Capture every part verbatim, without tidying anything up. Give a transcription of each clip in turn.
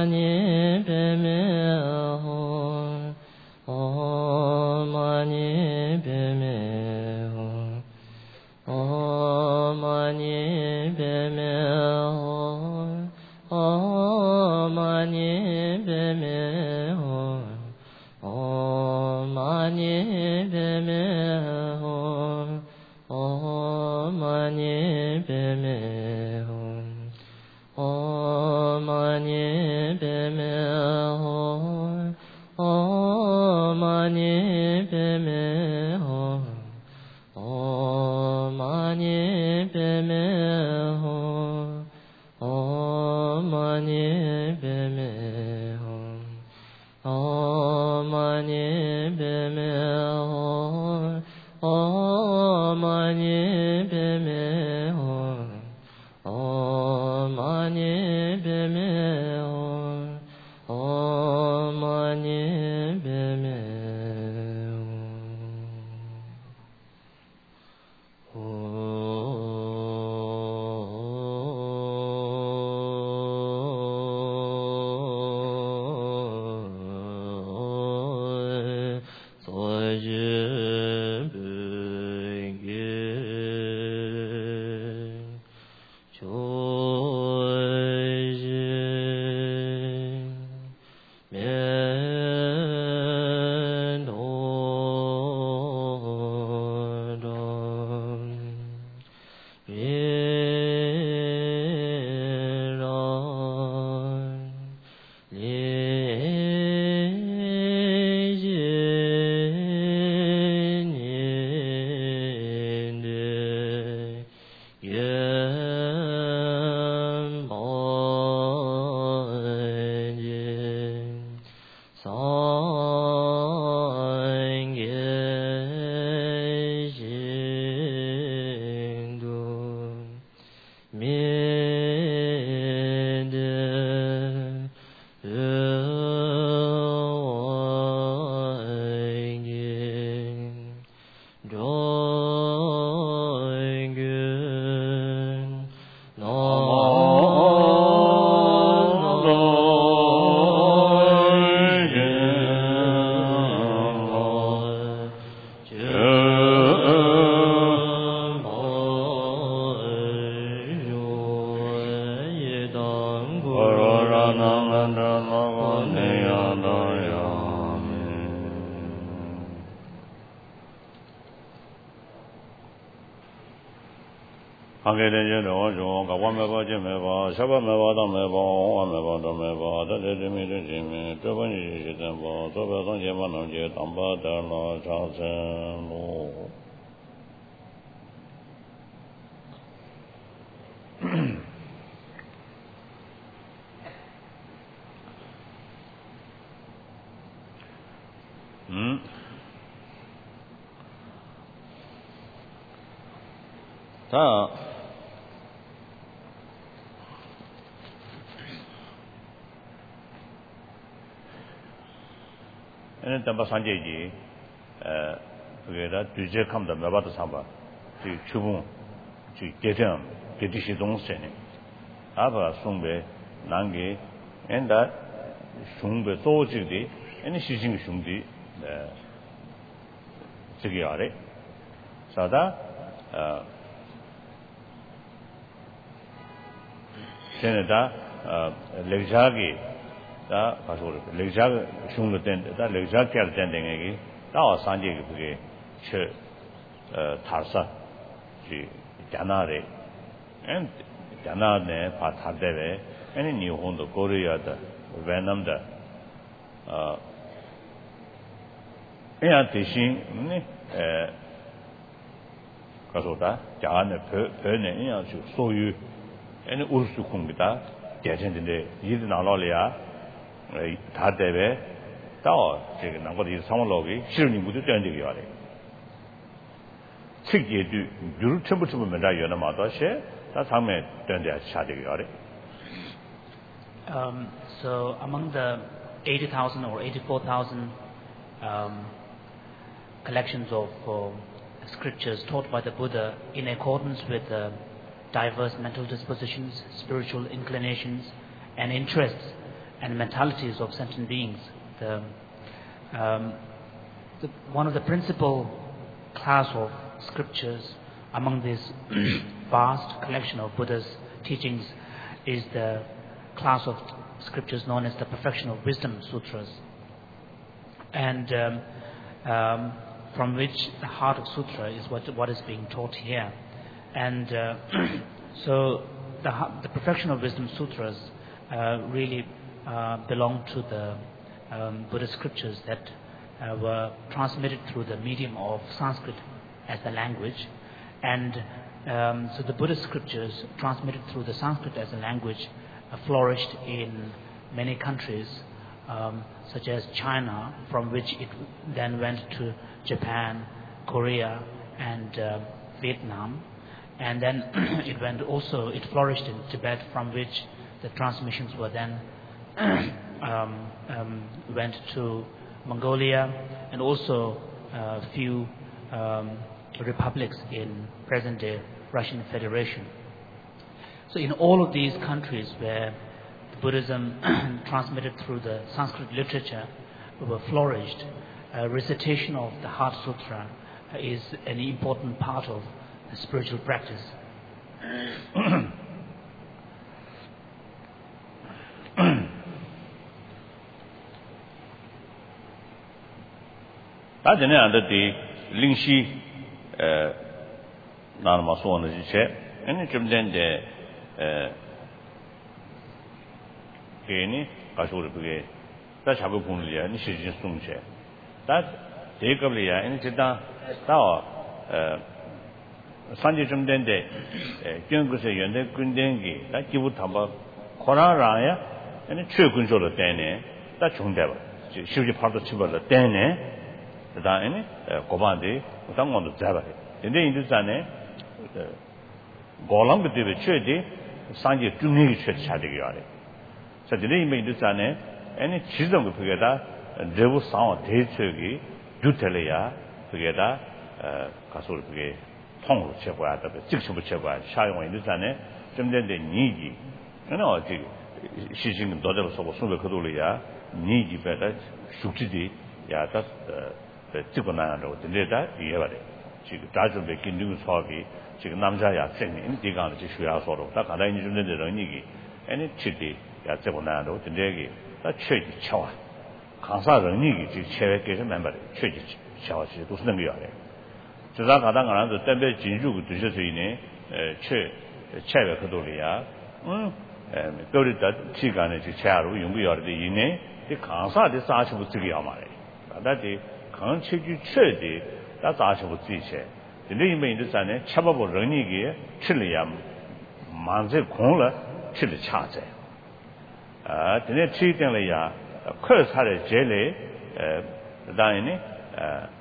mani peme ho, om mani peme ho, om mani peme ho, om mani peme ho, om mani peme ho, om mani peme ho, om mani peme ho, om mani peme ho, om mani peme ho, om mani peme ho, om mani peme ho, om mani peme ho, om mani peme ho, om mani peme ho. ene tamba sanje ji eh 그게다 뒤제 감다 매바도 삼바 지 추분 지 개정 개디시 동세네 아바 송배 난게 엔다 송배 소지디 에니 시징 송디 네 저기 아래 사다 어 제네다 어 렉자기 다 가서 렉자 슝로 된다 렉자 캘 된댕이 다와 산지기 그게 저 타사 지 자나레 엔 자나네 파타데베 애니 니혼도 코리아다 베트남다 어 에야 대신 네 가서다 자네 베네 에야 주 소유 애니 우르스 공기다 대전인데 이들 나라려야 다데베 다와 제가 나거리 상월로기 실니 무도 된적이 와래 책계도 늘 전부 전부 맨다 연마다시 다 상매 된데 차적이 와래 Um, so among the eighty thousand or eighty-four thousand um, collections of uh, scriptures taught by the Buddha in accordance with uh, diverse mental dispositions, spiritual inclinations and interests and mentalities of sentient beings. The, um, the, one of the principal class of scriptures among this vast collection of Buddha's teachings is the class of scriptures known as the Perfection of Wisdom Sutras, and um, um, from which the heart of Sutra is what, what is being taught here. And uh, so the, the Perfection of Wisdom Sutras uh, really uh, belong to the um, Buddhist scriptures that uh, were transmitted through the medium of Sanskrit as the language. And um, so the Buddhist scriptures transmitted through the Sanskrit as a language uh, flourished in many countries, um, such as China, from which it then went to Japan, Korea, and uh, Vietnam. And then it went also, it flourished in Tibet, from which the transmissions were then um, um, went to Mongolia, and also a uh, few um, republics in present-day Russian Federation. So in all of these countries where Buddhism transmitted through the Sanskrit literature were flourished, uh, recitation of the Heart Sutra is an important part of the spiritual practice. That is the Lingxi Nanma Suan is it? And then the Gani, Kasur, that's how we put it, and she's just soon share. That take of the and sit down. Sanjay Jumdende, Jungus, and the Gundengi, that you would have a Koraya and a true control of Dane, that's on devil. She was part of the Dane, the Dane, Kobandi, without one of Zava. And then in the Zane, Golang with the Chedi, Sanjay Jumni Church Chadigari. So the name in the Zane, any chisel with together, and there was sound day turkey, Dutelia, together, Kasur. 통으로 제거해야 돼. 직접으로 제거해야 돼. 사용이 일단에 좀 된데 니지. 그러나 어디 시즌 도대로 서고 숨을 거둘이야. 니지 배다 숙지디 야다 찍고 나가고 근데다 이해가 돼. 지금 다좀에 긴둥 사업이 지금 남자야 생이 인디가는 지需要서로 다 가다 있는 좀 된데 니기. 아니 치디 야 찍고 나가고 근데기 다 최지 차와. 강사 능력이 지 체외께서 멤버들 최지 차와지 도 쓰는 거야. 저자 가당 가는데 땜배 진주고 드셔서이네 최 최외 그돌이야 음 또리다 시간에 지 차로 연구해야 돼 이네 이 강사의 사실부 지기야 말이야 다들 강체주 최대 다 사실부 지체 근데 이면 인도산에 차법을 능력이 틀려야 만세 공을 틀려 차제 아 근데 취등을야 커사의 제례 에 그다음에 에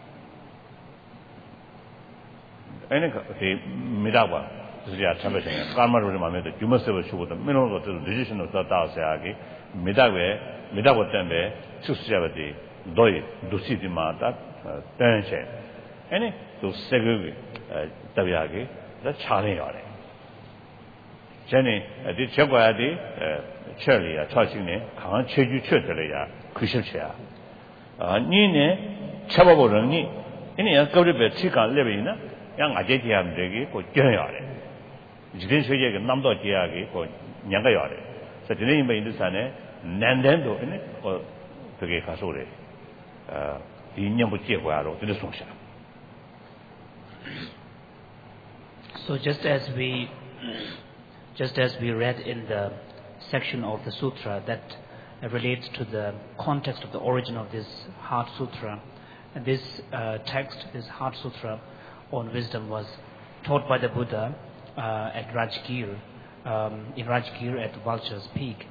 Any Midaba, the Chamberlain, Karma Mamma, you must have a shoot the middle of the decision of the Taosagi, Midawe, Midabo Tembe, Susavati, Doi, Dusiti Mata, Tenche. Any to Segu Taviagi, the Charlie Ore. Jenny, the Chagwadi, Charlie, a touching name, can't change you Churtelia, Cushion chair. Nine, Chababorani, any uncovered chicken living. 양 아제지함 되기 고 겨야래. 지금 세계가 남도 지역이 고 냥가야래. 그래서 지금 이 인도산에 난된도 네 어 그게 가서래. 어 이년부 지역과로 되는 송샤. So just as we just as we read in the section of the sutra that relates to the context of the origin of this Heart Sutra, and this uh, text, this Heart Sutra on wisdom was taught by the Buddha uh, at Rajgir, um, in Rajgir at Vulture's Peak.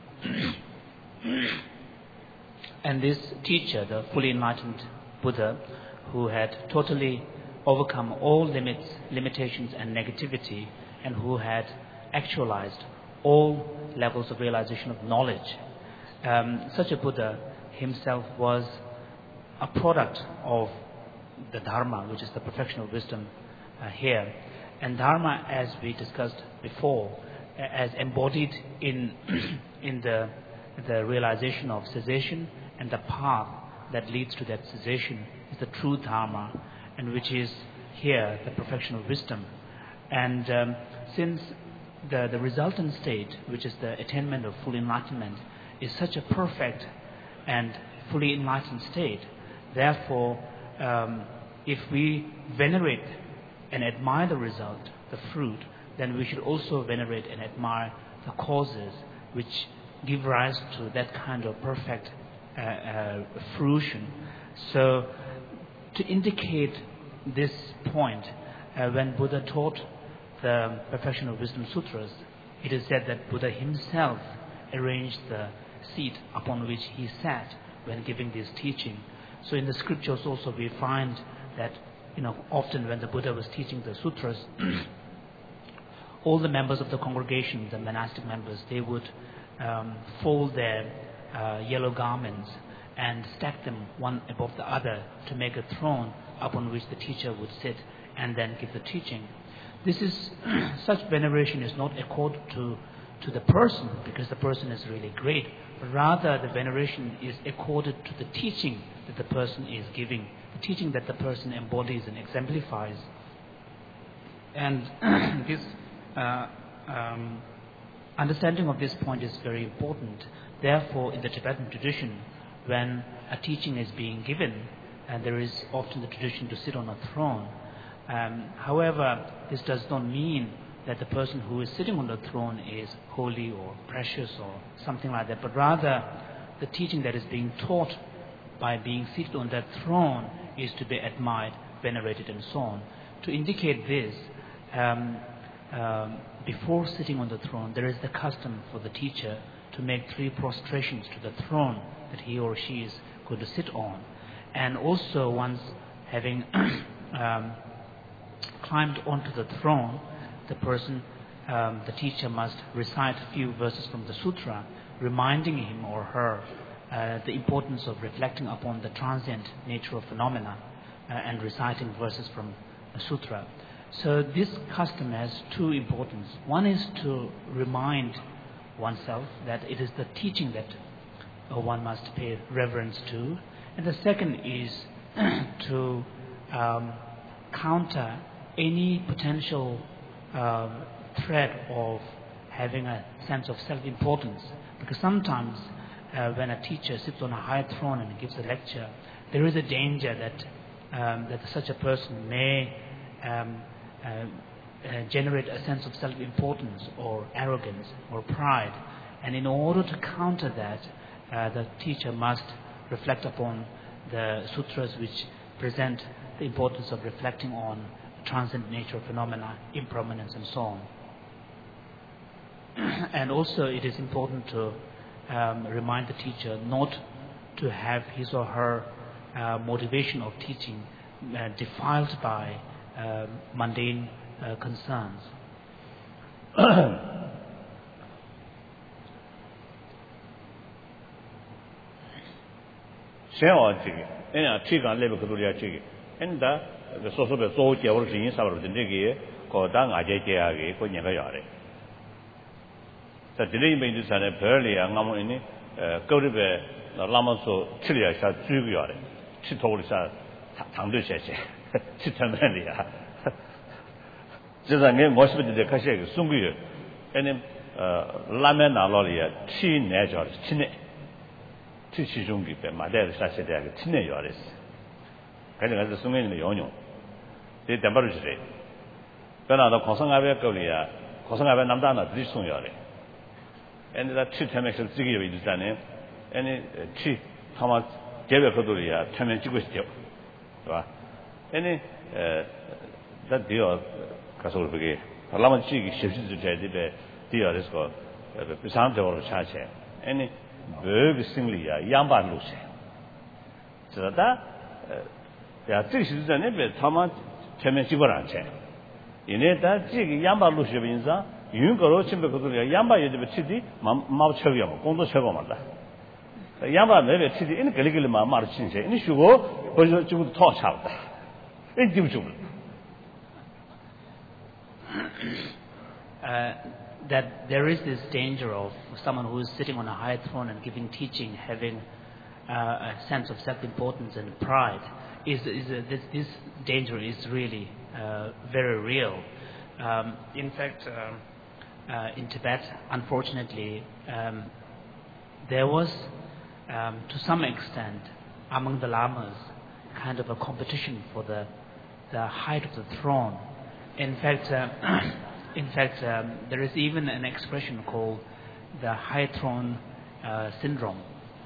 And this teacher, the fully enlightened Buddha, who had totally overcome all limits, limitations and negativity, and who had actualized all levels of realization of knowledge, um, such a Buddha himself was a product of the Dharma, which is the perfection of wisdom uh, here. And Dharma, as we discussed before, as embodied in in the the realization of cessation, and the path that leads to that cessation is the true Dharma, and which is here the perfection of wisdom. And um, since the, the resultant state, which is the attainment of full enlightenment, is such a perfect and fully enlightened state, therefore, um, if we venerate and admire the result, the fruit, then we should also venerate and admire the causes which give rise to that kind of perfect uh, uh, fruition. So, to indicate this point, uh, when Buddha taught the Perfection of Wisdom Sutras, it is said that Buddha himself arranged the seat upon which he sat when giving this teaching. So in the scriptures also we find that, you know, often when the Buddha was teaching the sutras, all the members of the congregation, the monastic members, they would um, fold their uh, yellow garments and stack them one above the other to make a throne upon which the teacher would sit and then give the teaching. This is such veneration is not accorded to to the person because the person is really great, but rather the veneration is accorded to the teaching that the person is giving, the teaching that the person embodies and exemplifies. And this uh, um, understanding of this point is very important. Therefore, in the Tibetan tradition, when a teaching is being given, and there is often the tradition to sit on a throne. Um, however, this does not mean that the person who is sitting on the throne is holy or precious or something like that, but rather the teaching that is being taught by being seated on that throne is to be admired, venerated, and so on. To indicate this, um, um, before sitting on the throne, there is the custom for the teacher to make three prostrations to the throne that he or she is going to sit on. And also, once having um, climbed onto the throne, the person, um, the teacher must recite a few verses from the sutra, reminding him or her uh, the importance of reflecting upon the transient nature of phenomena uh, and reciting verses from the sutra. So this custom has two importance. One is to remind oneself that it is the teaching that uh, one must pay reverence to, and the second is to um, counter any potential uh, threat of having a sense of self-importance. Because sometimes uh, when a teacher sits on a high throne and gives a lecture, there is a danger that um, that such a person may um, uh, uh, generate a sense of self-importance or arrogance or pride. And in order to counter that, uh, the teacher must reflect upon the sutras which present the importance of reflecting on transient nature of phenomena, impermanence, and so on. And also it is important to um, remind the teacher not to have his or her uh, motivation of teaching uh, defiled by uh, mundane uh, concerns. And the social so in some of the niggy, called down a J K A, go never yard. The delay made this an early and Namoni, go to the Lamaso Chilia shall two yard. She told us Tandu Sheche, Chitamelia. Just a name was with the Kashek, Sungu, and Lamena Lolia, Chi Najor, Chine, Chichungi, my dad said, Chine Yoris. Kind of as a swimming in the Union. The temperature. Then other Kosanga Kolia, Kosanga Namdana, this soon yard. And that two times of Ziggy is done, and chief Thomas Gavicodulia, Taman Chigustio. Any that deal, Castle Brigade, a Lama Chig shifted to the deal is called Pisanto or Chache. Any Berg singly, Yamba Lucy. So that. Yeah, this is an ebit, Thomas Temesigoranche. In it, that Jig Yamba Lushavinza, Yungaro Chimbacolia, Yamba University, Mauchavia, Gondo Chavamada. Yamba never city in Caligula Marchin, and you go, but you would talk out. Individual. that there is this danger of someone who is sitting on a high throne and giving teaching, having uh, a sense of self-importance and pride, is, is a, this, this danger is really uh, very real. Um, in fact, uh, uh, in Tibet, unfortunately, um, there was, um, to some extent, among the lamas, kind of a competition for the the height of the throne. In fact, uh, in fact, um, there is even an expression called the high throne uh, syndrome.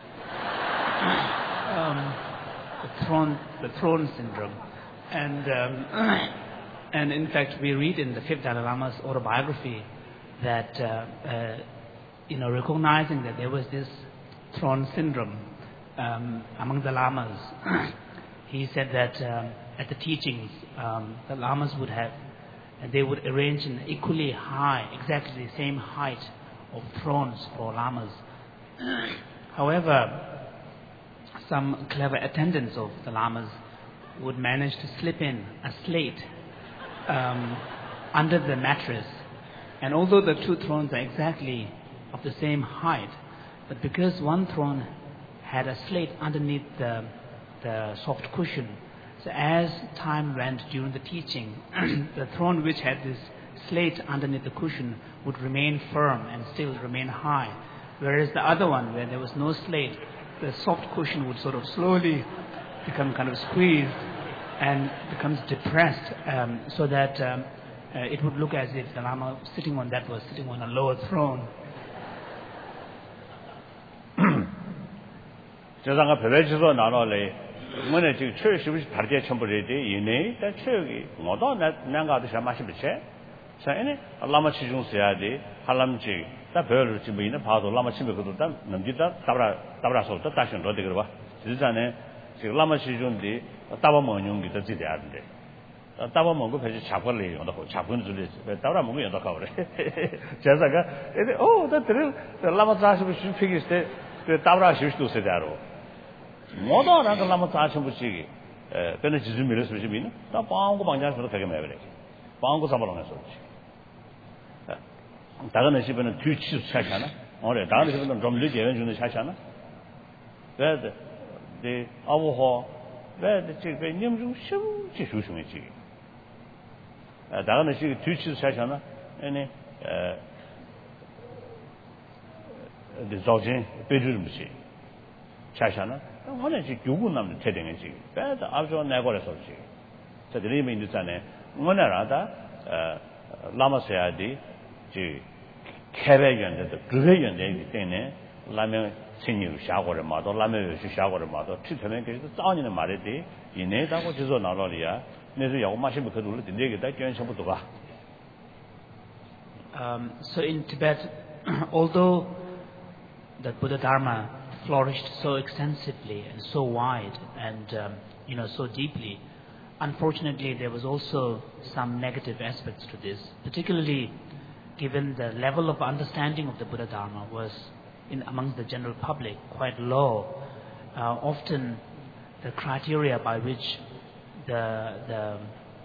um, the throne, the throne syndrome, and um, and in fact, we read in the fifth Dalai Lama's autobiography that uh, uh, you know, recognizing that there was this throne syndrome um, among the lamas, he said that um, at the teachings, um, the lamas would have, and they would arrange an equally high, exactly the same height of thrones for lamas. However, some clever attendants of the lamas would manage to slip in a slate um, under the mattress, and although the two thrones are exactly of the same height, but because one throne had a slate underneath the, the soft cushion, so as time went during the teaching, the throne which had this slate underneath the cushion would remain firm and still remain high, whereas the other one, where there was no slate, the soft cushion would sort of slowly become kind of squeezed and becomes depressed, um, so that um, uh, it would look as if the Lama sitting on that was sitting on a lower throne. 저장가 배배지도 나눠래 뭐네 지금 최시부시 다르게 첨부래지 이내 다 최기 뭐도 난가도 샤마시 비체 자에네 라마 치중스야지 할람지 다 별을 지금 있는 봐도 라마 치면 그도 다 넘기다 따라 따라서 또 다시 넣어 되거 봐 지자네 지금 라마 치중디 따바 먹는 게 되지 않는데 따바 먹고 배지 잡걸리 온다고 잡근 줄이 따라 먹고 연다 가버래 제자가 에데 어다 들을 라마 자시부 슈피기스테 그 따라 쉬시도 세다로 모두 그 라마 자신부시 에 변의 지준 미를 수지미는 다 방고 방자서도 되게 매버래 방고 잡아놓는 소리지 다른 집에는 뒤치수 차잖아 어래 다른 집에는 좀 늦게 연주는 차잖아 왜데 네 아부호 왜데 지금 님중 심지 조심해지 다른 집에 뒤치수 차잖아 아니 에 그 조진 배주름시 차잖아 원래 지 교구 남는 태댕이지 배도 아주 내거래서 지 저들이 민주잖아요 원래라다 어 라마세야디 지 캐베연데도 그게연데 때문에 라면 신유 샤고를 마도 라면 요시 샤고를 마도 추천에 그래서 싸우는 말이지 이내다고 지서 나로리야 내서 야고 마시면 그 놀을 되게다 견셔부터 봐 Um so in Tibet, although the Buddha Dharma flourished so extensively and so wide and um, you know so deeply, unfortunately there was also some negative aspects to this, particularly given the level of understanding of the Buddha Dharma was in amongst the general public quite low. Uh, often the criteria by which the the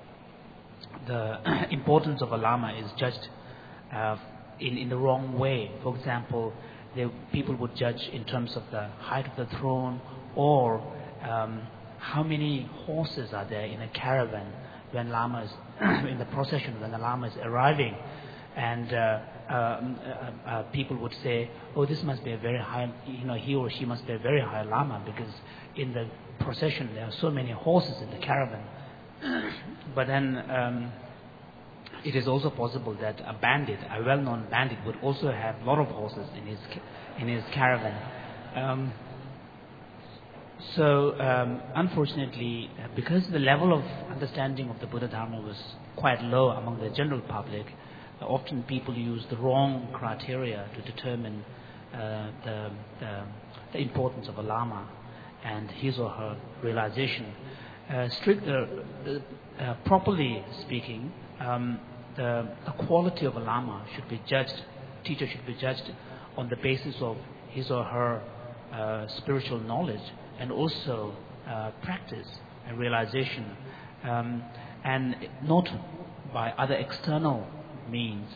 the importance of a lama is judged uh, in in the wrong way. For example, They, people would judge in terms of the height of the throne, or um, how many horses are there in a caravan when Lama is in the procession, when the Lama is arriving, and uh, uh, uh, uh, people would say, "Oh, this must be a very high, you know, he or she must be a very high Lama because in the procession there are so many horses in the caravan." But then. Um, It is also possible that a bandit, a well-known bandit, would also have a lot of horses in his in his caravan. Um, so, um, unfortunately, because the level of understanding of the Buddha Dharma was quite low among the general public, often people use the wrong criteria to determine uh, the, the the importance of a lama and his or her realization. Uh, strict, uh, uh, properly speaking. Um, the, the quality of a lama should be judged, teacher should be judged on the basis of his or her uh, spiritual knowledge and also uh, practice and realization, um, and not by other external means.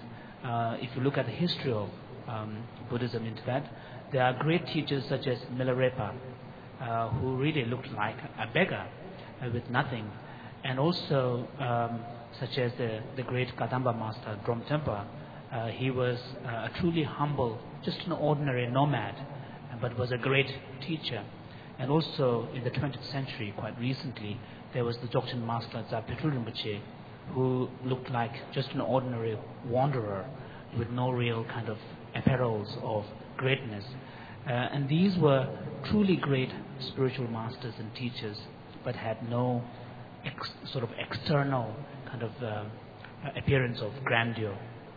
uh, if you look at the history of um, Buddhism in Tibet, there are great teachers such as Milarepa, uh, who really looked like a beggar uh, with nothing, and also um, such as the, the great Kadamba master, Drom Tempa. Uh, he was uh, a truly humble, just an ordinary nomad, but was a great teacher. And also in the twentieth century, quite recently, there was the Dzogchen master Zapetul Rinpoche, who looked like just an ordinary wanderer with no real kind of apparels of greatness. Uh, and these were truly great spiritual masters and teachers, but had no ex- sort of external kind of uh, appearance of grandeur.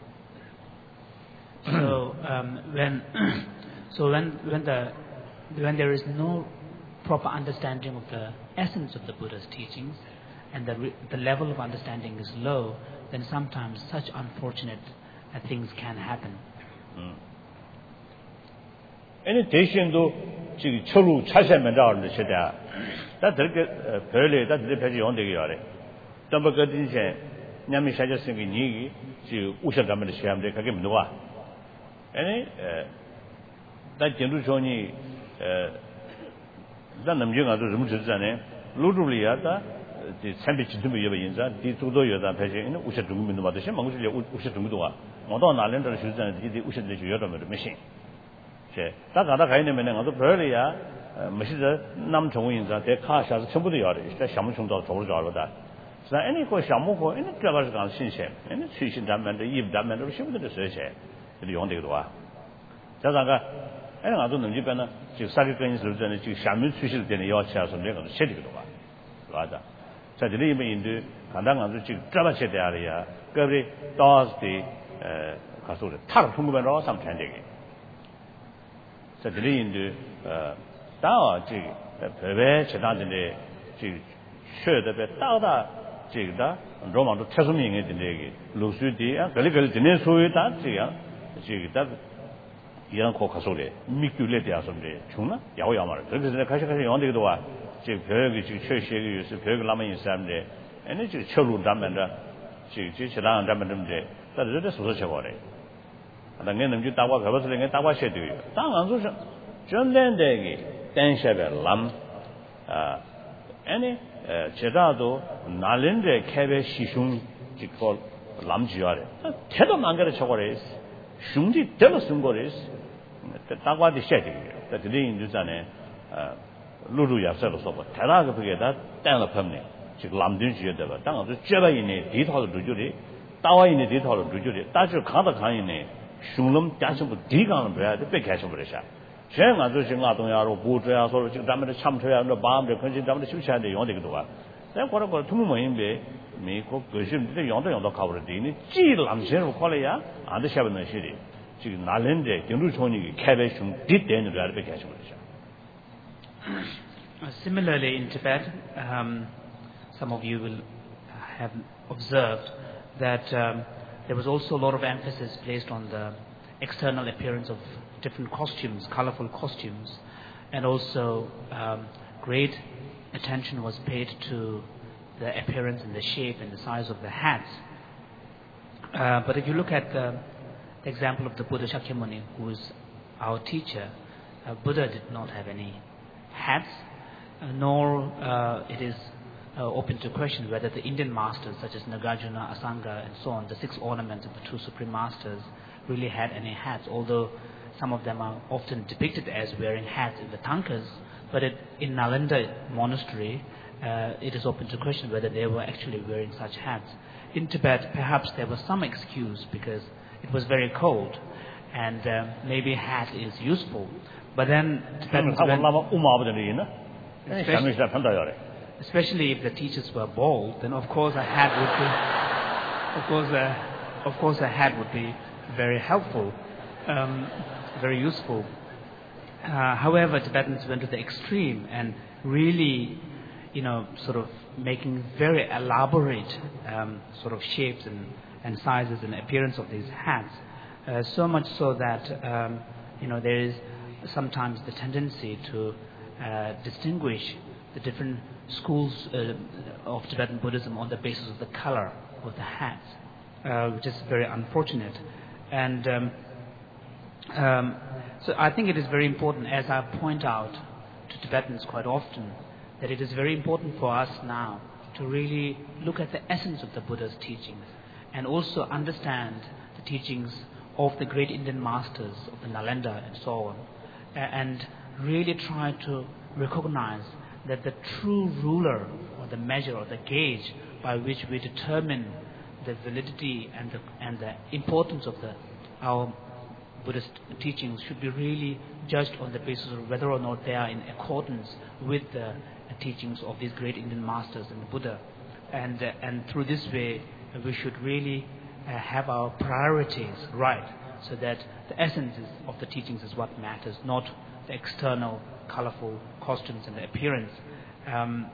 So um, when so when when the when there is no proper understanding of the essence of the Buddha's teachings, and the re- the level of understanding is low, then sometimes such unfortunate uh, things can happen. Any 대신도 지금 철로 차세면 나오는데 시대야. 다 그렇게 별에 다 그렇게 배지 용되게 하래. 또 그 이제 냠이 사졌으니 니 지금 우셔담을 시험에 가게 뭐와. 아니 다 진도 존이 다 남녀가 좀 무지잖아요. 루루리야다 이 참비 진도에 여봐 인자 뒤쪽도 여다 배지 있는 우셔 중민도 받으시 망고실 우셔 중민도가 뭐도 나랜들 실전 이제 우셔들 여러면 메신 제 다가다 가이네면 나도 별이야 무시저 남 정인자 대 카샤서 전부도 여래 진짜 샤무충도 저로 저러다 자 아니 그 샤무고 아니 들어가서 간 신세 아니 취신 담면도 입 담면도 쉬부터 쓰세 이 용되기도 와 자자가 아니 나도 능지변은 지금 사기 건이 설전에 지금 샤무 취실 때는 여차서 내가 세리기도 와 맞아 자 저리 이면인데 간단한 지금 잡아셔야 돼야 그리 또스디 에 가서 타로 풍부변으로 삼천되게 자 저리인데 어 다어 지금 배배 제단인데 지금 쉬어도 따다 지금다 로마도 태수민에 된게 루스디 아 그리고 되는 소유다 지금 지금다 이런 거 가서래 미규래 대해서인데 중나 야오 야마를 그래서 내가 가시 가시 영대기도 와 지금 벽이 지금 최시의 유스 벽을 남아 있는 사람들 에너지 지금 철로 담는다 지금 지금 담는데 다들 소소 쳐버려 나는 남주 따와 가버서 내가 따와 셔야 돼요 땅안 소서 전된대기 댄샤벨 람아 아니 제가도 날린데 캐베 시슝 지고 람지야래 태도 만가를 쳐버려 슝지 때로 쓴 거래스 따와디 셔야 돼요 그들이 인주잖아요 루루 야서로 써봐 대나가 그게다 땅을 펴네 지금 남들 지어다 봐 땅을 쥐어봐 있네 디타도 루주리 따와 있는 디타도 루주리 따주 가다 가이네 슝름 자신부 디가는 뭐야 돼 뺏겨서 버려서 제가 저 지금 아동야로 보줘야 서로 지금 담에 참쳐야 하는 마음을 근심 담에 쉬셔야돼 용되기도 와 내가 거를 거 투무 모임에 미국 그심들 용도 용도 가버리니 지 남신을 콜이야 안 되셔버는 시리 지금 날랜데 경주 총리가 캐베슝 뒷대는 걸 뺏겨서 버려서 Similarly, in Tibet, um, some of you will have observed that um, there was also a lot of emphasis placed on the external appearance of different costumes, colorful costumes, and also um, great attention was paid to the appearance and the shape and the size of the hats. Uh, but if you look at the, the example of the Buddha Shakyamuni, who is our teacher, uh, Buddha did not have any hats, uh, nor uh, it is uh, open to question whether the Indian masters such as Nagarjuna, Asanga and so on, the six ornaments of the two supreme masters, really had any hats, although some of them are often depicted as wearing hats in the tankas, but it, in Nalanda monastery uh, it is open to question whether they were actually wearing such hats. In Tibet perhaps there was some excuse because it was very cold and uh, maybe a hat is useful. But then, especially, especially if the teachers were bald, then of course a hat would be, of course, a, of course a hat would be very helpful, um, very useful. Uh, however, Tibetans went to the extreme and really, you know, sort of making very elaborate um, sort of shapes and, and sizes and appearance of these hats. Uh, so much so that um, you know there is sometimes the tendency to uh, distinguish the different schools uh, of Tibetan Buddhism on the basis of the color of the hats, uh, which is very unfortunate. And um, um, so I think it is very important, as I point out to Tibetans quite often, that it is very important for us now to really look at the essence of the Buddha's teachings and also understand the teachings of the great Indian masters of the Nalanda and so on, and really try to recognize that the true ruler or the measure or the gauge by which we determine the validity and the, and the importance of the, our Buddhist teachings should be really judged on the basis of whether or not they are in accordance with the teachings of these great Indian masters and the Buddha. And, uh, and through this way, uh, we should really uh, have our priorities right, so that the essence of the teachings is what matters, not the external, colorful costumes and the appearance. Um,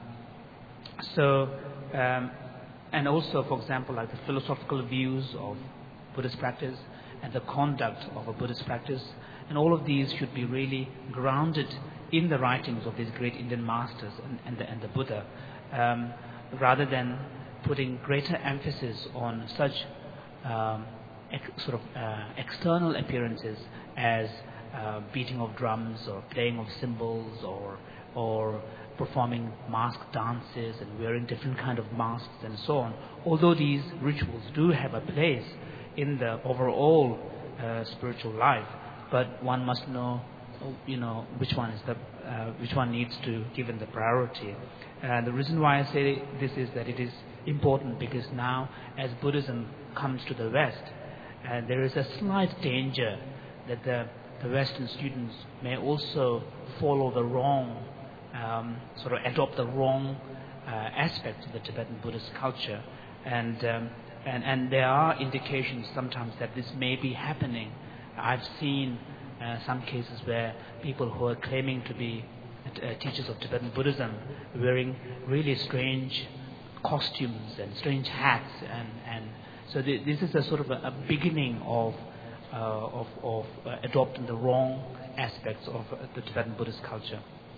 so, um, and also, for example, like the philosophical views of Buddhist practice and the conduct of a Buddhist practice, and all of these should be really grounded in the writings of these great Indian masters and, and, the, and the Buddha, um, rather than putting greater emphasis on such um, ex- sort of uh, external appearances as uh, beating of drums or playing of cymbals or or performing mask dances and wearing different kind of masks and so on. Although these rituals do have a place in the overall uh, spiritual life, but one must know, you know, which one is the uh, which one needs to given the priority. And the reason why I say this is that it is important because now, as Buddhism comes to the West, uh, there is a slight danger that the the Western students may also follow the wrong, um, sort of adopt the wrong uh, aspects of the Tibetan Buddhist culture, and um, and and there are indications sometimes that this may be happening. I've seen uh, some cases where people who are claiming to be uh, teachers of Tibetan Buddhism wearing really strange costumes and strange hats, and and so th- this is a sort of a, a beginning of uh, of, of uh, adopting the wrong aspects of uh, the Tibetan Buddhist culture.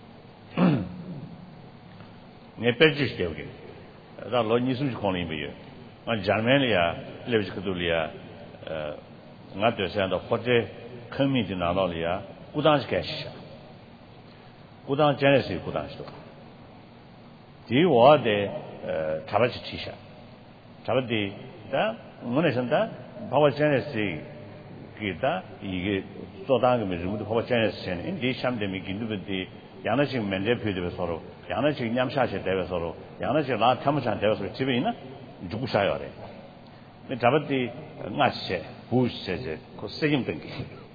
Ne pechis tevge. Da lo nisu khoni biye. Ma Germania levis kudulia uh nga de san da hote khmi de na lo ya gudang shi gashi. Gudang jane shi gudang shi. Di wo de uh tabachi tisha. Tabadi da ngone san da bawa jane shi kita 이게 소당금이 좀 더 버전했어요. 인디 샴데미 긴두베디 양나식 면제표도 서로 양나식 냠샤시 대회 서로 양나식 나 탐찬 대회 서로 집에 있나 누구 사요래. 근데 잡았디 맞세 부세제 그 책임 등기.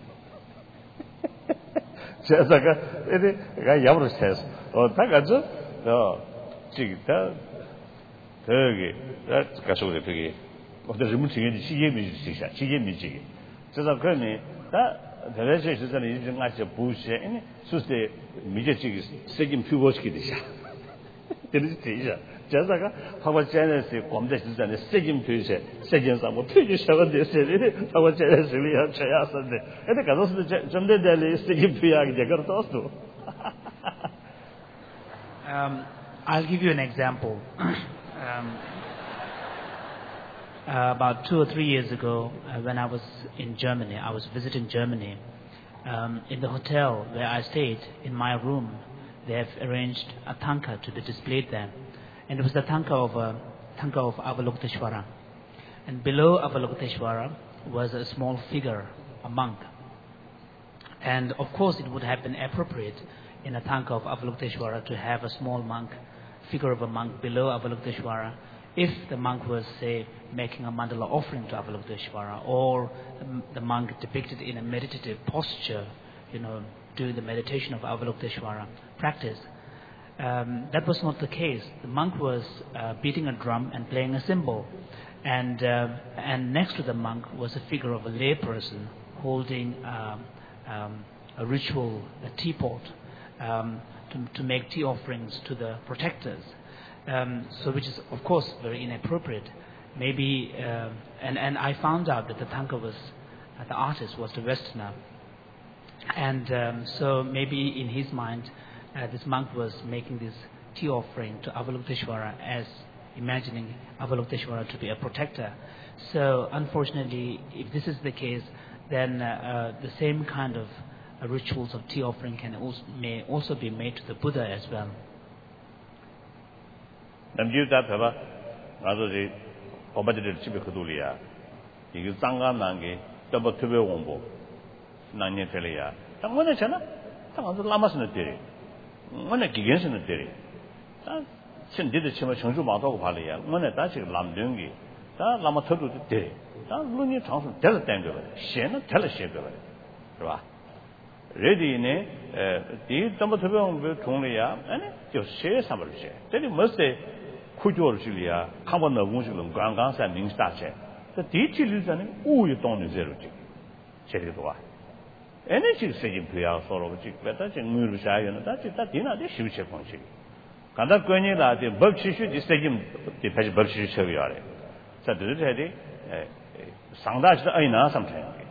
제가 이제 가 야브로 세스. 어 다가죠. 어 지기다 저기 다 가서 되게 어떤 좀 지게 시계미 시샤 시계미 지게. 그래서 그러니 다 대외적 시설에 이제 같이 부시에 이제 수세 미제직 책임 피고시기 되자. 되지 되자. 제가가 하고 전에서 검대 시설에 책임 표시 책임상 뭐 표시 시작은 됐어요. 하고 전에서 리아 쳐야선데. 근데 가서도 전대대리 책임 표시하기 제가 또 Um, I'll give you an example. um, Uh, about two or three years ago, uh, when I was in Germany, I was visiting Germany. Um, in the hotel where I stayed, in my room, they have arranged a tanka to be displayed there, and it was the tanka of uh, tanka of Avalokiteshvara. And below Avalokiteshvara was a small figure, a monk. And of course, it would have been appropriate in a tanka of Avalokiteshvara to have a small monk, figure of a monk below Avalokiteshvara, if the monk was, say, making a mandala offering to Avalokiteshvara, or the monk depicted in a meditative posture, you know, doing the meditation of Avalokiteshvara practice. Um, that was not the case. The monk was uh, beating a drum and playing a cymbal, and uh, and next to the monk was a figure of a lay person holding um, um, a ritual, a teapot, um, to, to make tea offerings to the protectors. Um, so which is, of course, very inappropriate. Maybe, uh, and, and I found out that the tanka was, uh, the artist was the Westerner. And um, so maybe in his mind, uh, this monk was making this tea offering to Avalokiteshvara as, imagining Avalokiteshvara to be a protector. So unfortunately, if this is the case, then uh, uh, the same kind of uh, rituals of tea offering can also, may also be made to the Buddha as well. 남주다 배봐 나도지 어바지를 집에 그돌이야 이게 장가난게 더버 투베 공부 난예 될이야 당원에 전화 당원도 라마스는 되리 뭐네 기견스는 되리 다 신디도 치면 정주 마다고 발이야 뭐네 다시 남등기 다 라마 터도 되리 다 눈이 장수 될 땡겨 봐 신은 될 셔거 봐是吧 레디네 디 더버 투베 공부 종리야 아니 저 세상을 세这里没是 구조를 줄이야 한번 넘으시는 관광산 민스다체 그 디티리자는 우유 동네 제로지 제리도 와 에너지 세진 부야 서로 지 배다 정무를 사야는 다 진짜 디나데 쉬우체 공식 간다 권이라 데 법치슈 디세진 디 패지 법치슈 처리하래 자 들으셔야지 상다시도 아이나 삼차요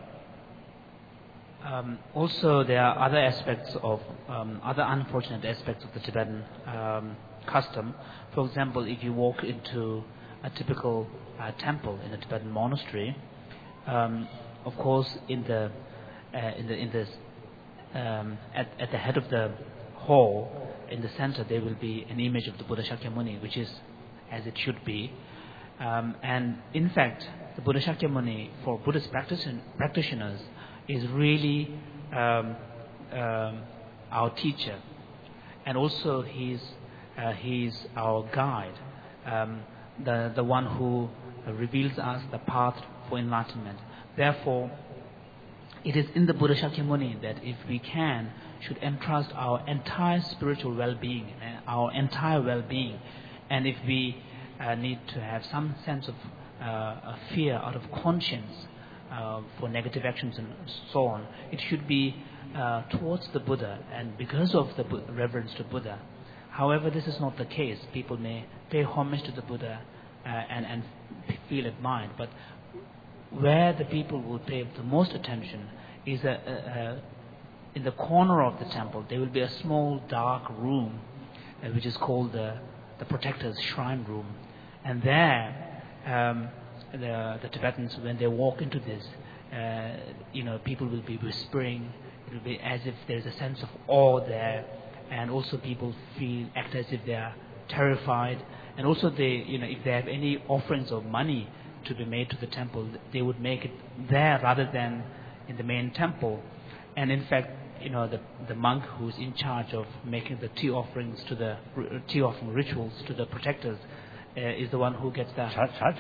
Um, also, there are other aspects of um, other unfortunate aspects of the Tibetan um, custom. For example, if you walk into a typical uh, temple in a Tibetan monastery, um, of course, in the uh, in the in this um, at at the head of the hall, in the center, there will be an image of the Buddha Shakyamuni, which is as it should be. Um, and in fact, the Buddha Shakyamuni for Buddhist practition, practitioners is really um, um, our teacher, and also he's uh, he's our guide, um, the the one who reveals us the path for enlightenment. Therefore, it is in the Buddha Shakyamuni that if we can, should entrust our entire spiritual well-being, our entire well-being, and if we uh, need to have some sense of uh, a fear out of conscience. Uh, for negative actions and so on, it should be uh, towards the Buddha and because of the Bu- reverence to Buddha. However, this is not the case. People may pay homage to the Buddha uh, and, and feel admired, but where the people will pay the most attention is a, a, a, in the corner of the temple. There will be a small dark room uh, which is called the, the protector's shrine room, and there um, The, the Tibetans, when they walk into this, uh, you know, people will be whispering. It will be as if there is a sense of awe there, and also people feel act as if they are terrified. And also, they, you know, if they have any offerings of money to be made to the temple, they would make it there rather than in the main temple. And in fact, you know, the the monk who is in charge of making the tea offerings to the tea offering rituals to the protectors. Uh, is the one who gets the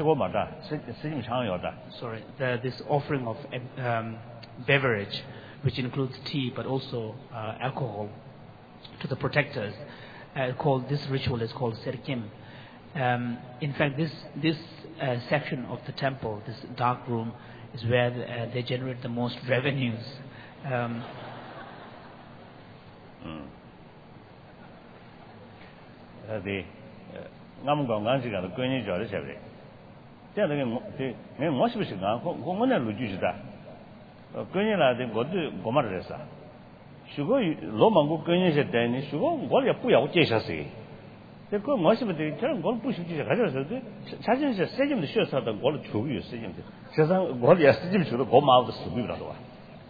sorry the, this offering of um, beverage, which includes tea but also uh, alcohol, to the protectors. Uh, called this ritual is called serkim. Um, in fact, this this uh, section of the temple, this dark room, is where the, uh, they generate the most revenues. Um, mm. uh, the ngam gong gan ji ga de gwen ji jiao de xie bei这样的我对我我是不是啊我我我那路就是的呃gwen ji la de我对我嘛的是如果罗蒙古gwen ji是的你如果我也不要介绍谁这个我是不是这我不是就是还是说这查询是谁的学校的我的处于谁的实际上我也是这么说的我嘛的死不了的吧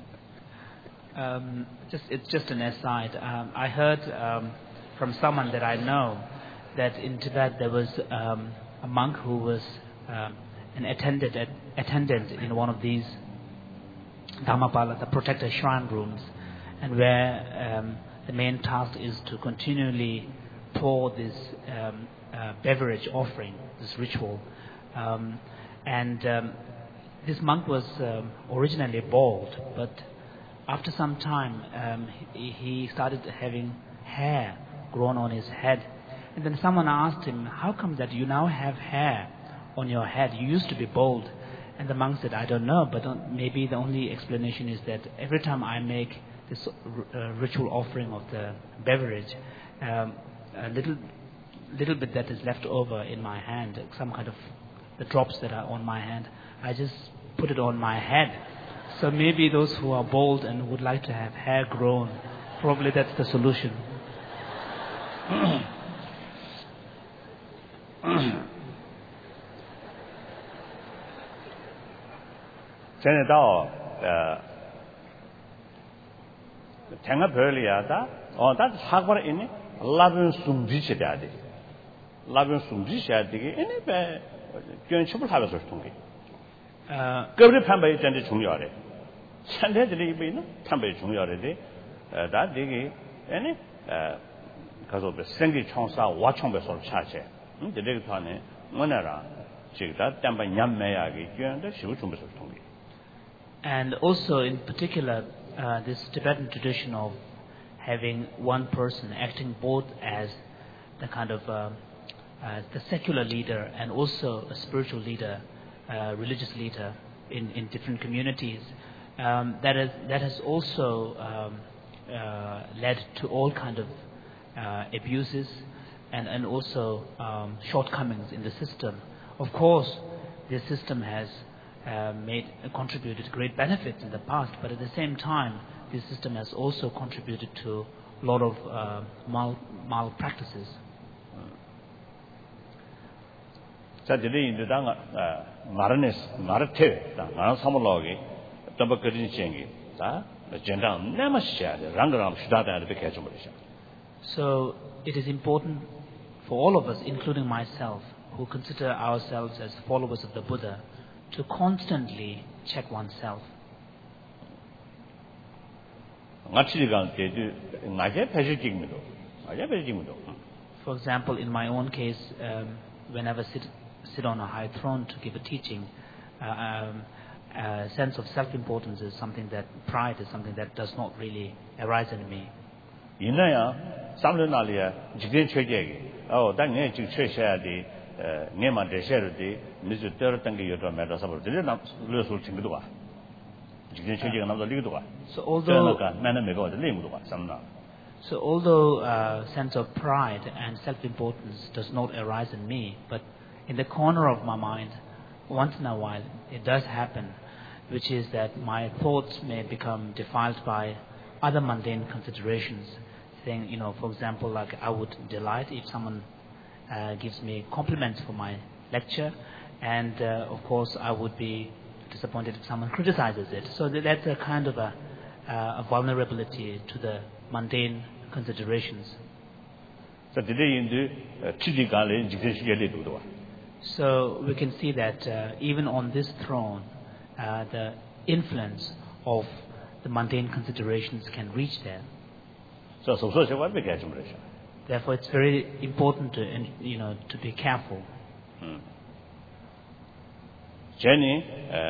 Um, just it's just an aside. Um, I heard um, from someone that I know that in Tibet there was um, a monk who was um, an attendant at, attendant in one of these Dhammapala, the protector shrine rooms, and where um, the main task is to continually pour this um, uh, beverage offering, this ritual, um, and um, this monk was um, originally bald, but after some time um, he, he started having hair grown on his head. And then someone asked him, how come that you now have hair on your head? You used to be bald. And the monk said, I don't know, but maybe the only explanation is that every time I make this uh, ritual offering of the beverage, um, a little little bit that is left over in my hand, some kind of the drops that are on my hand, I just put it on my head. So maybe those who are bald and would like to have hair grown, probably that's the solution. 전에 더 어, 탱가 별이야다. 어, 다 사과를 있니? 라빈 숨지셔야 돼. 라빈 숨지셔야 되게 얘네 배 견첩을 하면서 통계. 어, 그걸 판매에 전에 중요하래. 산대들이 이번에 판매에 중요하래. 어, 다 되게 얘네 어, 가서 생기 청사 와청배서 차체. 음, 되게 편해. 뭐냐라. 지금 담바 냠매야기 견데 시부 준비서 통계. And also in particular uh, this Tibetan tradition of having one person acting both as the kind of uh, uh, the secular leader and also a spiritual leader, uh, religious leader in, in different communities, um, that, is, that has also um, uh, led to all kind of uh, abuses and, and also um, shortcomings in the system. Of course, this system has uh, made uh, contributed great benefits in the past, but at the same time, this system has also contributed to a lot of uh, mal malpractices. 자, 저희 이제 당 나르네스 나르테 나랑 사물로기 덤버 그린 지행이 다 전장 내마시야 랑그랑 수다다를 뵙게 좀 버리죠. So it is important for all of us, including myself, who consider ourselves as followers of the Buddha, to constantly check oneself. For example, in my own case, um, whenever I sit, sit on a high throne to give a teaching, uh, um, a sense of self-importance is something that, pride is something that does not really arise in me. 이나야 삼년날이야 지금 최제기. 어, 당연히 지금 최셔야지. 네만 대셔야지. 미주 떨었던 게 여러 매라서 버들 나 lösul 친구도 와. 지금 최제가 남도 리기도 와. So although 나는 매가 리기도 와. 삼나. So although a uh, sense of pride and self-importance does not arise in me, but in the corner of my mind, once in a while, it does happen, which is that my thoughts may become defiled by other mundane considerations. Saying, you know, for example, like I would delight if someone uh, gives me compliments for my lecture, and uh, of course I would be disappointed if someone criticizes it. So that's a kind of a, uh, a vulnerability to the mundane considerations. So we can see that uh, even on this throne, uh, the influence of the mundane considerations can reach there. So, so, so, so, therefore, it's very important to, you know, to be careful. Jenny,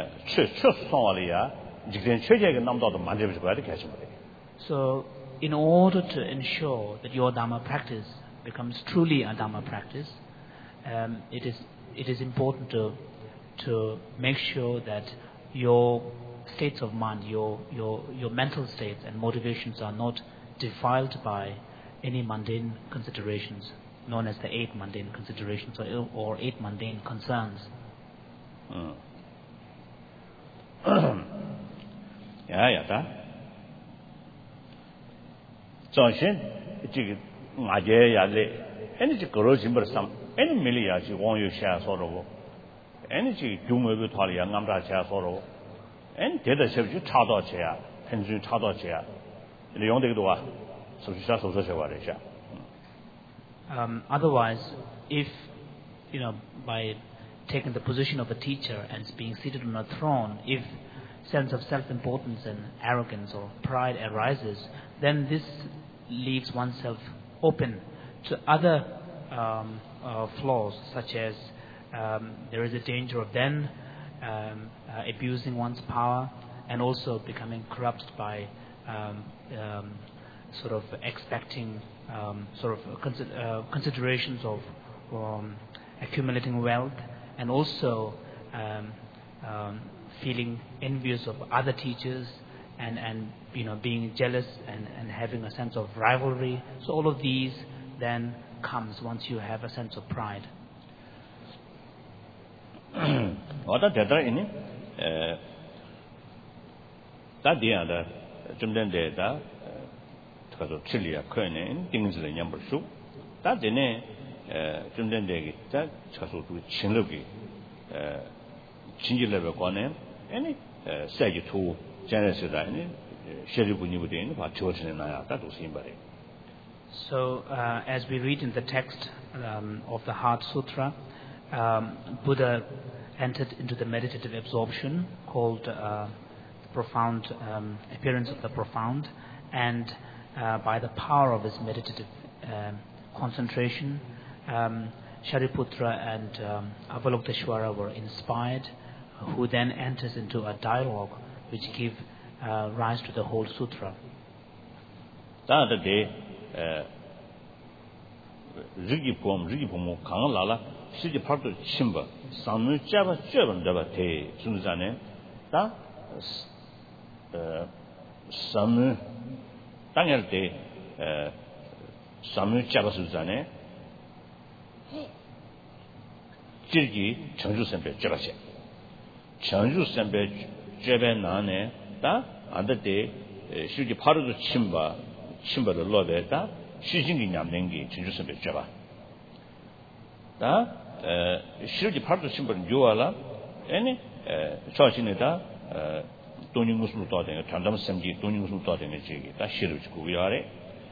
so, in order to ensure that your Dharma practice becomes truly a Dharma practice, um, it is it is important to to make sure that your states of mind, your your your mental states and motivations are not defiled by any mundane considerations, known as the eight mundane considerations or, or eight mundane concerns. Mm. yeah, yeah, that. So, she, she, my dear, any corrosion, but some, any million, she won't you share sorrow, any she do me with Holly and Namra share sorrow, and did a shift you chado chair, and you chado chair. Um, otherwise, if, you know, by taking the position of a teacher and being seated on a throne, if sense of self-importance and arrogance or pride arises, then this leaves oneself open to other um, uh, flaws, such as um, there is a danger of then um, uh, abusing one's power and also becoming corrupted by Um, um, sort of expecting um, sort of consider, uh, considerations of um, accumulating wealth and also um, um, feeling envious of other teachers and, and you know being jealous and, and having a sense of rivalry. So all of these then comes once you have a sense of pride. 좀 된데다 가서 칠리야 커네 띵즈를 냠벌수 다 되네 좀 된데기 자 가서 그 진력이 에 진질레벨 관에 아니 세계 투 제네시다니 셰리군이부대는 봐 저치는 나야 다도 심바래. So, uh, as we read in the text um, of the Heart Sutra, um, Buddha entered into the meditative absorption called uh, the profound um, appearance of the profound, and uh, by the power of his meditative um, concentration, um, Shariputra and um, Avalokiteshvara were inspired, who then enters into a dialogue which give uh, rise to the whole sutra. That day. Rigi Pom, Rigi Pomo, Kang Lala, Shiji Parto Chimba, Samu Java Java Java Te, Sunzane, Da Samu Daniel Te, Samu Java Suzane, Jirgi, Changju Sempe Javache, Changju Sempe Java Nane, Da, under day, Shiji Parto Chimba. Chimba the law that she thinking of Nengi, Chinjusan Java. Da, she part of Chimba Juala, any Chachineta, Doningus thought in a Tandam Semji, Doningus thought in a jig, that she which Kuviare,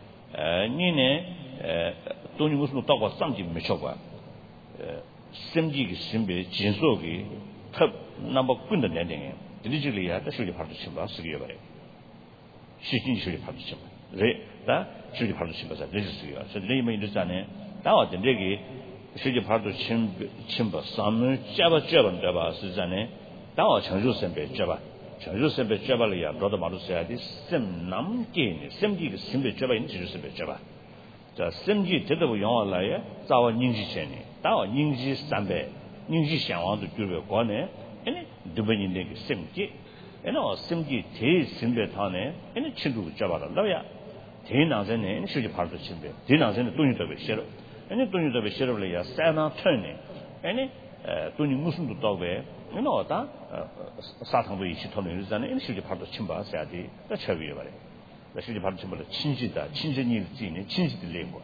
Nine, Doningus talk about something Michoba, Semji Simbi, Jinsogi, Cup number Kundan ending, digitally at the Shuri part of Chimba, Sigivare. She thinks Shuri part of Chimba. Da Shuri Parto Chimba register. So they may understand that the Regi Shuri Parto Chimba, some Java Java Java Suzanne, Dao Changju Sempe Java, Changju Sempe Javalia, brother Madu said, Sem Nam Gain, Semji Simpe Java in Sempe Java. The Semji Tedabu Yon Laya, Zawa Ningji Cheni, Dao Ningji Sambe, Ningji Shan to Jurbe Guane, and Dubani Nig Semji, and all Semji Te Simbe Tane, and Chindu Java Lawyer. Dinazene, and should you part of Chimbe, Dinazene, doing the Vishero, and then doing the Vishero Laya, Sana turning, any doing Muslim to Dogway, you know that Satan way she told me is an and should you part of Chimba, Sadi, the Cherry. The should you part of Chimba, Chinjita, Chinjini, Chinji the labor.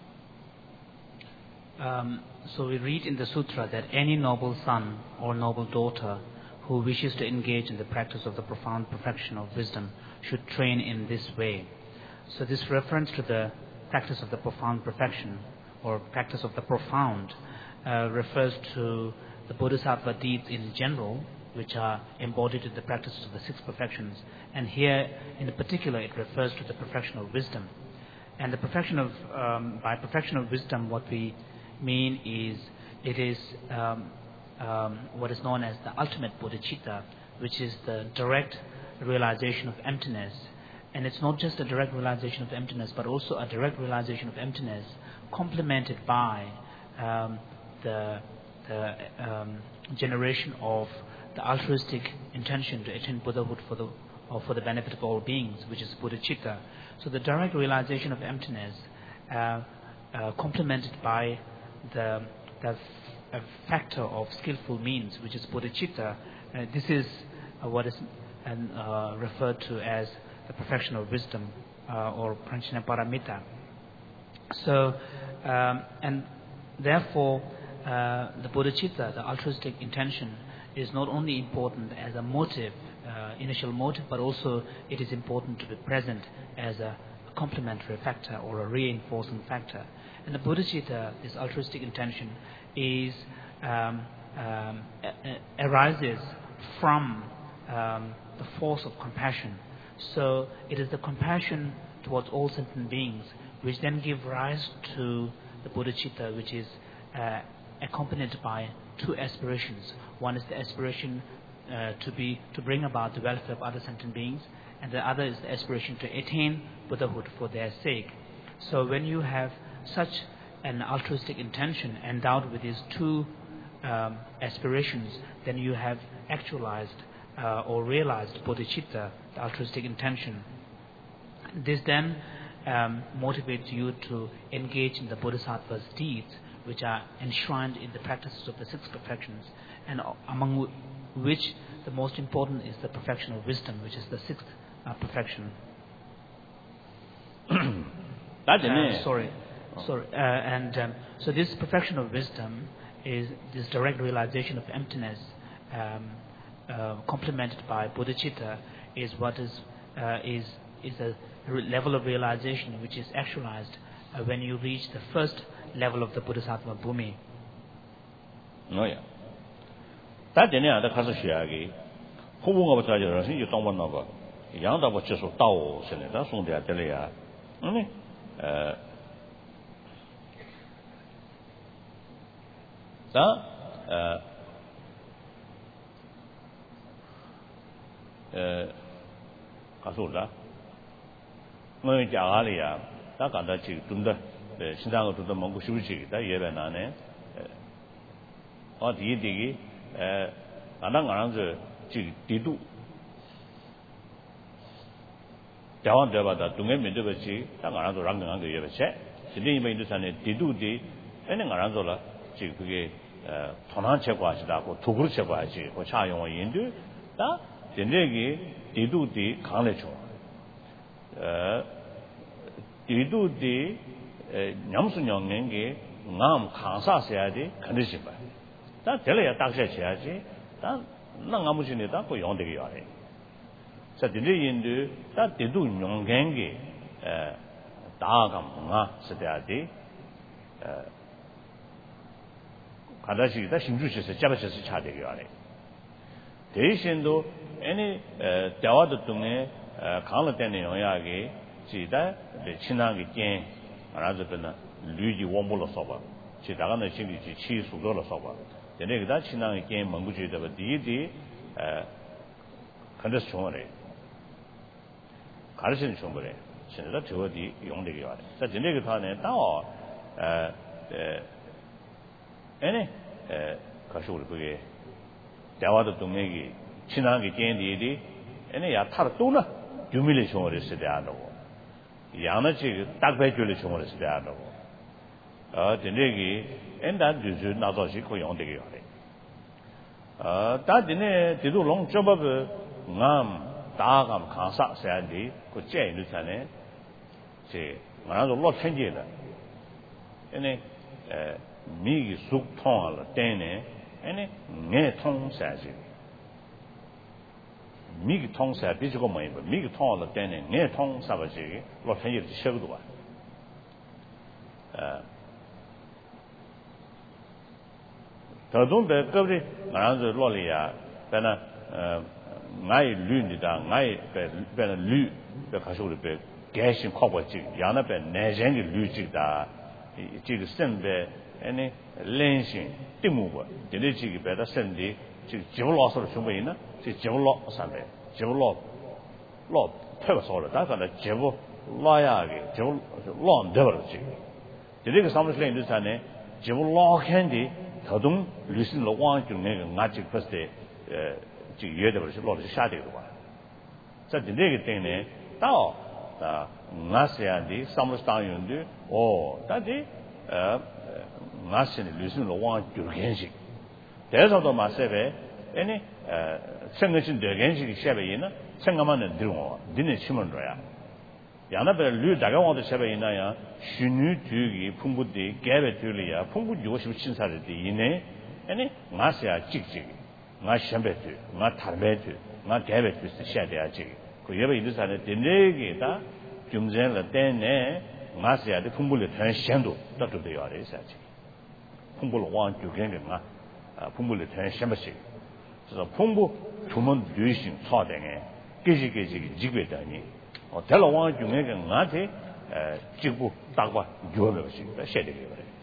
Um, so we read in the sutra that any noble son or noble daughter who wishes to engage in the practice of the profound perfection of wisdom should train in this way. So this reference to the practice of the profound perfection or practice of the profound uh, refers to the Bodhisattva deeds in general, which are embodied in the practices of the six perfections. And here, in particular, it refers to the perfection of wisdom. And the perfection of, um, by perfection of wisdom, what we mean is it is um, um, what is known as the ultimate bodhicitta, which is the direct realization of emptiness. And it's not just a direct realization of emptiness, but also a direct realization of emptiness complemented by um, the, the um, generation of the altruistic intention to attain Buddhahood for the, or for the benefit of all beings, which is bodhicitta. So the direct realization of emptiness uh, uh, complemented by the, the f- factor of skillful means, which is bodhicitta, uh, this is uh, what is uh, referred to as the perfection of wisdom, uh, or Pranchana Paramita. So, um, and therefore, uh, the bodhicitta, the altruistic intention, is not only important as a motive, uh, initial motive, but also it is important to be present as a complementary factor or a reinforcing factor. And the bodhicitta, this altruistic intention, is um, um, arises from um, the force of compassion. So it is the compassion towards all sentient beings which then give rise to the bodhicitta, which is uh, accompanied by two aspirations. One is the aspiration uh, to be to bring about the welfare of other sentient beings, and the other is the aspiration to attain Buddhahood for their sake. So when you have such an altruistic intention endowed with these two um, aspirations, then you have actualized uh, or realized bodhicitta, the altruistic intention. This then um, motivates you to engage in the bodhisattva's deeds, which are enshrined in the practices of the six perfections, and among w- which the most important is the perfection of wisdom, which is the sixth uh, perfection. uh, sorry, sorry, uh, and um, so this perfection of wisdom is this direct realization of emptiness, um, uh, complemented by bodhicitta is what is uh, is is a re- level of realization which is actualized uh, when you reach the first level of the Bodhisattva Bhumi. Oh yeah. That then yeah, the caso shiagi. Who won't go to your you don't want to go. Young double just of Tao, Senator, soon they are telling you. Uh, that, uh, uh, Kasola. When you are earlier, that got that chick to the Shindango to the Mongo Shuchi, that Yevanane, or the Yidigi, uh, Anang chick, Tidu. Down there, but to make me do a chick, and around the ranking under your check. The name made this and Tidu di, and Aranzola, chick, Tonan Chekwashi, or Tugu Chekwashi, or Chayon Yindu, that the Negi, Tidu di, Kanlecho. Tidu di Nyamsun Yongi, Nam Kansa Siadi, condition by that Delia Taksha Chiaji, that Nangamusinita for Yondi Yari. Said the Indu, that they do Yongangi, Dagam, Sadiadi, Kadashi, that Shinjush is a Jabashis Chadi. They send any Dawada Tunge. Kala teni oyagi, si da the Chinangi Jen, another than Luigi Wombola Soba, Chitagana Chili Chi Sudola Soba. The next that Chinangi Jen Manguchi of a deity, Kandashore, Carson Chombre, Senator Tuadi, Yondi Yard. Such a negative now, any Kashul, Dawada Tumegi, Chinangi Jen deity, any Tartuna. Humiliation or is the other. Yanachi, Takbajuli or is the other. Uh, the Negi, and that you should not also go on the Yori. Uh, that dinner, they do long job of Nam, Dagam, Kansa, Sandy, could change Lucane, say, another lot change it. Any, uh, me soup tall, Dane, any, net tongue says it. Mig Tong said, Digital Member, Mig Tong, the Denny, near Tong Savage, Lord Henry showed one. Tadun the Gavri, around the Lolia, Bena, Nai Lunida, Nai Bena Lu, the Kashu, the Gashing Copper Jig, Yana Ben, Najang Luci, the Jig send the any lensing, Timuba, the Jig better send the Jivlos of Shumina. Jivolo Sunday, Jivolo, Lord, Purpose order, that's on a Jivo Loyagi, Jiv Long Divergy. The nigger summer slain this time, Jivolo Candy, Tadum, listen the one to make a magic first day, to year the Lord Shadi one. Such the nigger thing, Tao, Nasiandi, Summer Star Yundu, or that day, Nasian, listen the one to Genji. There's other Maseve, any. Senation the Genji Shabayina, Sangaman and Drum, Dinner Chimandra. Yanaba Lu Dagawan the Shabayina, Shunu Tugi, Pumbudi, Gabet Julia, Pumbu Joshua Chinsadi, Ine, any Masia Chig, Ma Shambetu, Ma Tarbetu, Ma Gabet with the Shadia Chig. Could you ever decide the Negata, Jumzen la Dene, Masia, the Pumbul Shando, that would be your research. Pumbul want to gain him, Pumbul Shambasi. So Pumbu, Tumun Duishin, Todang, Gizi Gizi, Jibetani, or tell a one you make a Nati, Jibu, Dagba, Jewelry, the Shady.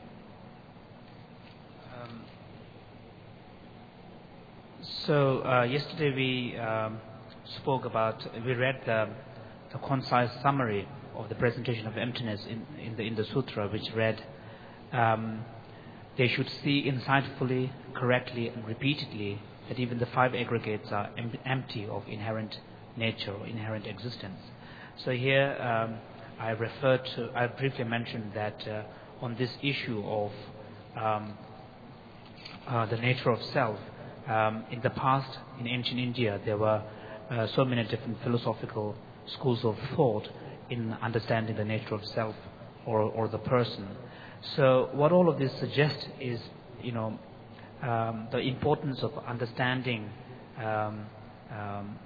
So, uh, yesterday we um, spoke about, we read the, the concise summary of the presentation of emptiness in, in, the, in the sutra, which read, um, they should see insightfully, correctly, and repeatedly that even the five aggregates are em- empty of inherent nature or inherent existence. So here um, I referred to, I briefly mentioned that uh, on this issue of um, uh, the nature of self, um, in the past in ancient India there were uh, so many different philosophical schools of thought in understanding the nature of self or, or the person. So what all of this suggests is, you know, Um, the importance of understanding um, um,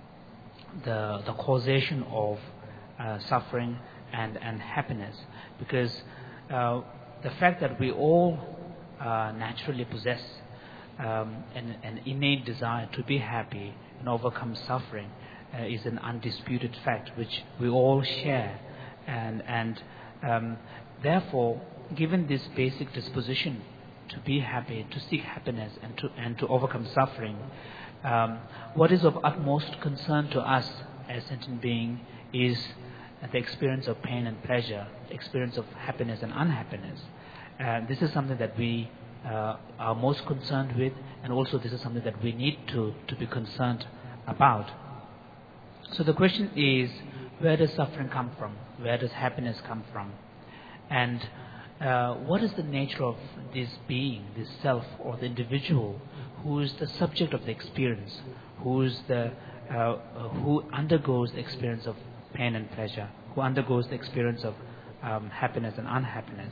the the causation of uh, suffering and and happiness, because uh, the fact that we all uh, naturally possess um, an, an innate desire to be happy and overcome suffering uh, is an undisputed fact which we all share, and and um, therefore, given this basic disposition to be happy, to seek happiness, and to and to overcome suffering, um, what is of utmost concern to us as sentient being is the experience of pain and pleasure, the experience of happiness and unhappiness. And this is something that we uh, are most concerned with, and also this is something that we need to, to be concerned about. So the question is, where does suffering come from? Where does happiness come from? And uh, what is the nature of this being, this self, or the individual who is the subject of the experience, who is the uh, who undergoes the experience of pain and pleasure, who undergoes the experience of um, happiness and unhappiness?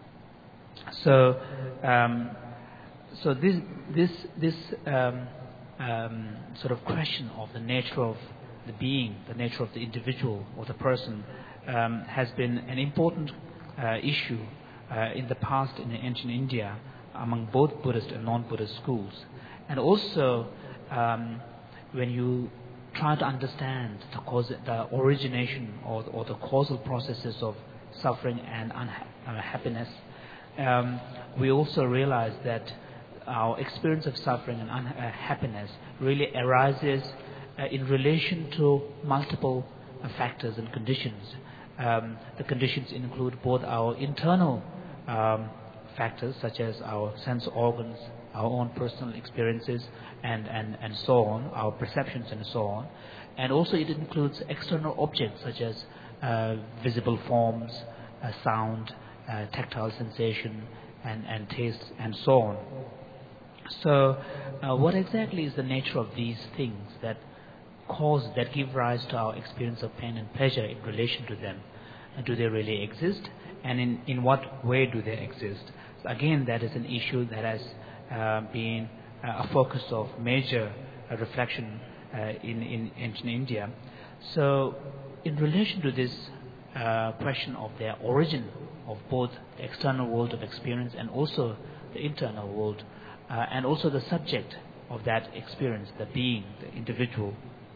So, um, so this this this um, um, sort of question of the nature of the being, the nature of the individual or the person, um, has been an important uh, issue uh, in the past in ancient India among both Buddhist and non-Buddhist schools, and also um, when you try to understand the cause, the origination or, or the causal processes of suffering and unhappiness, um, we also realize that our experience of suffering and unhappiness really arises uh, in relation to multiple uh, factors and conditions. Um, the conditions include both our internal um, factors, such as our sense organs, our own personal experiences, and, and, and so on, our perceptions and so on. And also it includes external objects such as uh, visible forms, uh, sound, uh, tactile sensation, and, and taste, and so on. So uh, what exactly is the nature of these things that cause, that give rise to our experience of pain and pleasure in relation to them? And do they really exist? And in, in what way do they exist? So again, that is an issue that has uh, been uh, a focus of major uh, reflection uh, in, in ancient India. So in relation to this uh, question of their origin of both the external world of experience and also the internal world, uh, and also the subject of that experience, the being, the individual,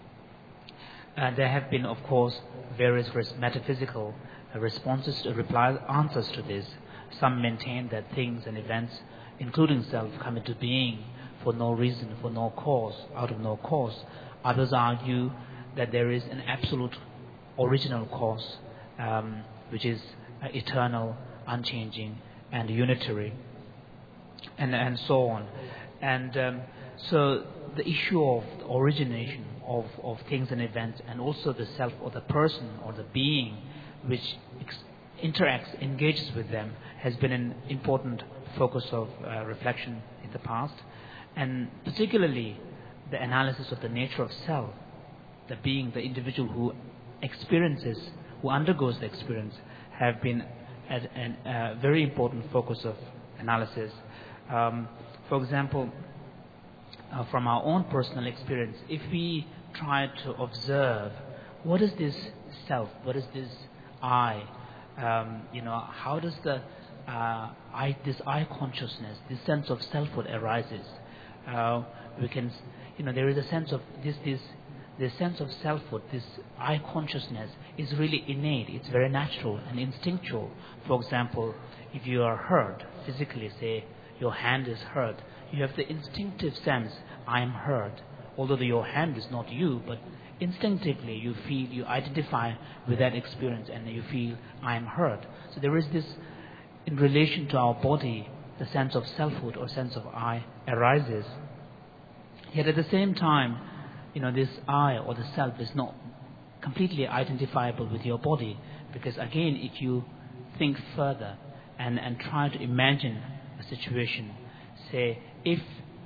Uh, there have been, of course, various res- metaphysical uh, responses, uh, reply, answers to this. Some maintain that things and events, including self, come into being for no reason, for no cause, out of no cause. Others argue that there is an absolute original cause, um, which is uh, eternal, unchanging, and unitary, and, and so on. And um, so the issue of the origination Of, of things and events, and also the self or the person or the being which ex- interacts, engages with them, has been an important focus of uh, reflection in the past. And particularly the analysis of the nature of self, the being, the individual who experiences, who undergoes the experience, have been a uh, very important focus of analysis. Um, for example, uh, from our own personal experience, if we try to observe what is this self, what is this I, um, you know, how does the uh, I, this I consciousness, this sense of selfhood arises. Uh, we can, you know, there is a sense of this, this, this sense of selfhood, this I consciousness is really innate. It's very natural and instinctual. For example, if you are hurt physically, say your hand is hurt, you have the instinctive sense, I am hurt. Although your hand is not you, but instinctively you feel, you identify with that experience, and you feel, I am hurt. So there is this, in relation to our body, the sense of selfhood or sense of I arises. Yet at the same time, you know, this I or the self is not completely identifiable with your body, because again, if you think further and, and try to imagine a situation, say, if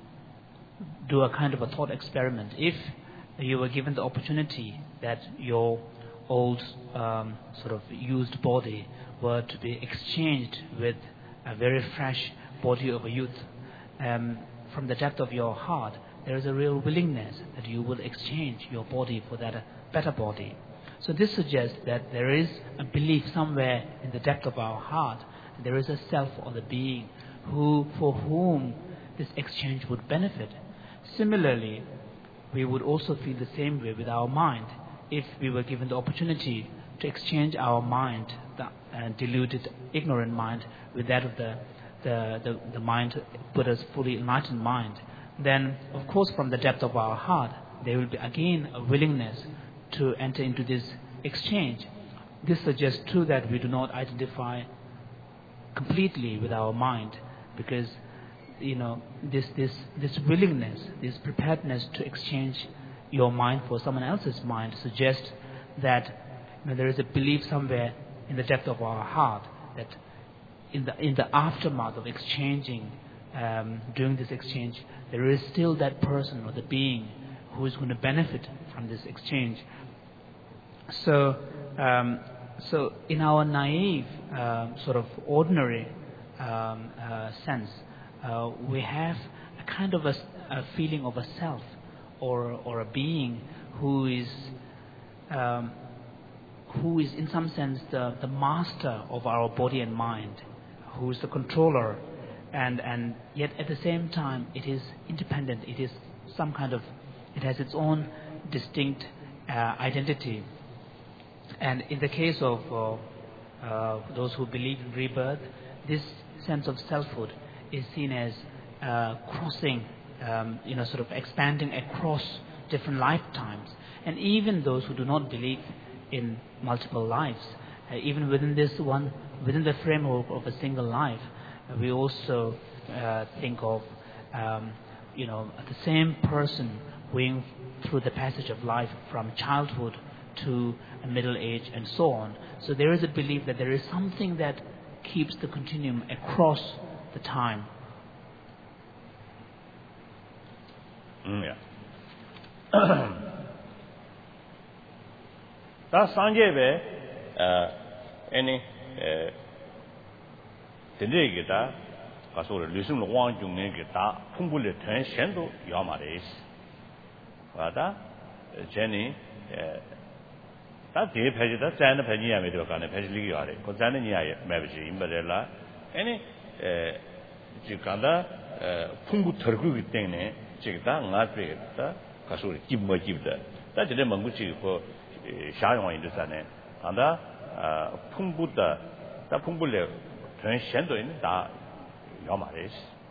do a kind of a thought experiment. If you were given the opportunity that your old um, sort of used body were to be exchanged with a very fresh body of a youth, um, from the depth of your heart, there is a real willingness that you will exchange your body for that uh, better body. So this suggests that there is a belief somewhere in the depth of our heart that there is a self or the being who, for whom this exchange would benefit. Similarly, we would also feel the same way with our mind if we were given the opportunity to exchange our mind, the uh, deluded, ignorant mind, with that of the, the, the, the mind, Buddha's fully enlightened mind. Then, of course, from the depth of our heart, there will be again a willingness to enter into this exchange. This suggests too that we do not identify completely with our mind, because you know this this this willingness, this preparedness to exchange your mind for someone else's mind suggests that you know, there is a belief somewhere in the depth of our heart that in the in the aftermath of exchanging, um, during this exchange, there is still that person or the being who is going to benefit from this exchange. So, um, so in our naive, uh, sort of ordinary um, uh, sense, uh, we have a kind of a, a feeling of a self or or a being who is um, who is in some sense the, the master of our body and mind, who is the controller, and and yet at the same time it is independent. It is some kind of, it has its own distinct uh, identity. And in the case of uh, uh, those who believe in rebirth, this sense of selfhood is seen as uh, crossing, um, you know, sort of expanding across different lifetimes. And even those who do not believe in multiple lives, uh, even within this one, within the framework of a single life, uh, we also uh, think of, um, you know, the same person going through the passage of life from childhood to a middle age and so on. So there is a belief that there is something that keeps the continuum across the time. Mm, yeah. That's Sanjay, uh, any, uh, the negata, as well as listen to one young negata, Pumbule ten shendo yamaris. Vada, Jenny, uh, that day page that Zan the Penia made of a page legal, because Zania Maviji in Badella, any, uh, Jikanda, uh, Pungu Turgu Dene, Jigda, Natrita, Kasuri, Kibma Gibda. That's the Manguchi for Shayon in the Sane, and that Pumbuda, that Pumbule, Shendo in that Yamaris.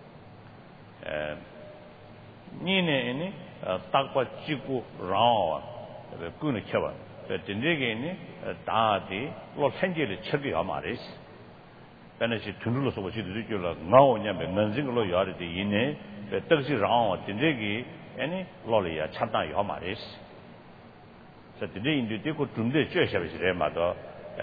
Nine any, Takwa Chiku Rao, the Guna Chava. The Dindigini, Dadi, Lord Henry Chubby Amaris. Then she Tunulus of the regular now and Manzingo Yardi in it, the Turkey round, Dindigi, any Lolia Chata Yamaris. So today in the Dico Tunde Church of his Remado,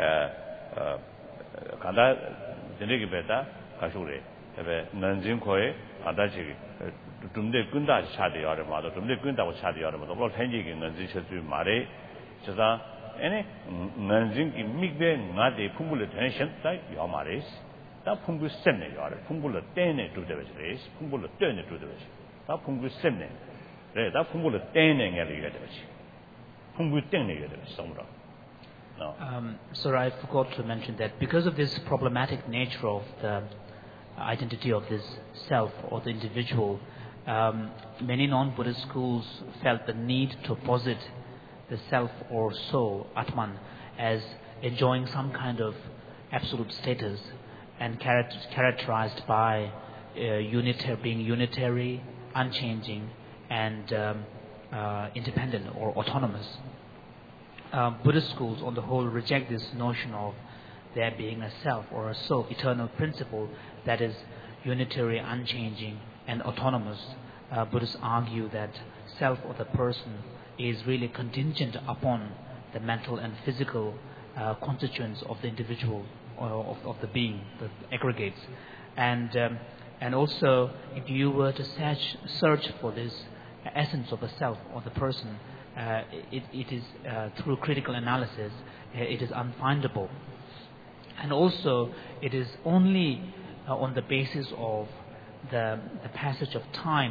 Kanda Dindigi Beta, Kashure, Nanzinkoe, Adachi, Tunde Gunda Chadi Armado, Tunde Gunda was Chadi Armado, Lord Henry and Nanzichu Mare. Chasa, any Nanjing Migbe Nade Pumbula tension like Yamaris, that Pungu Sene, or Pumbula Dene to the race, Pumbula Dene to the race, that Pungu Sene, that Pumbula Dene elevators, Pungu Dene somewhere. No. Um, sorry, I forgot to mention that because of this problematic nature of the identity of this self or the individual, um, many non-Buddhist schools felt the need to posit the self or soul, Atman, as enjoying some kind of absolute status and characterized by uh, unitary, being unitary, unchanging, and um, uh, independent or autonomous. Uh, Buddhist schools on the whole reject this notion of there being a self or a soul, eternal principle that is unitary, unchanging, and autonomous. Uh, Buddhists argue that self or the person is really contingent upon the mental and physical uh, constituents of the individual or of, of the being, the aggregates. And um, and also, if you were to search search for this essence of the self or the person, uh, it, it is uh, through critical analysis, uh, it is unfindable. And also, it is only uh, on the basis of the the passage of time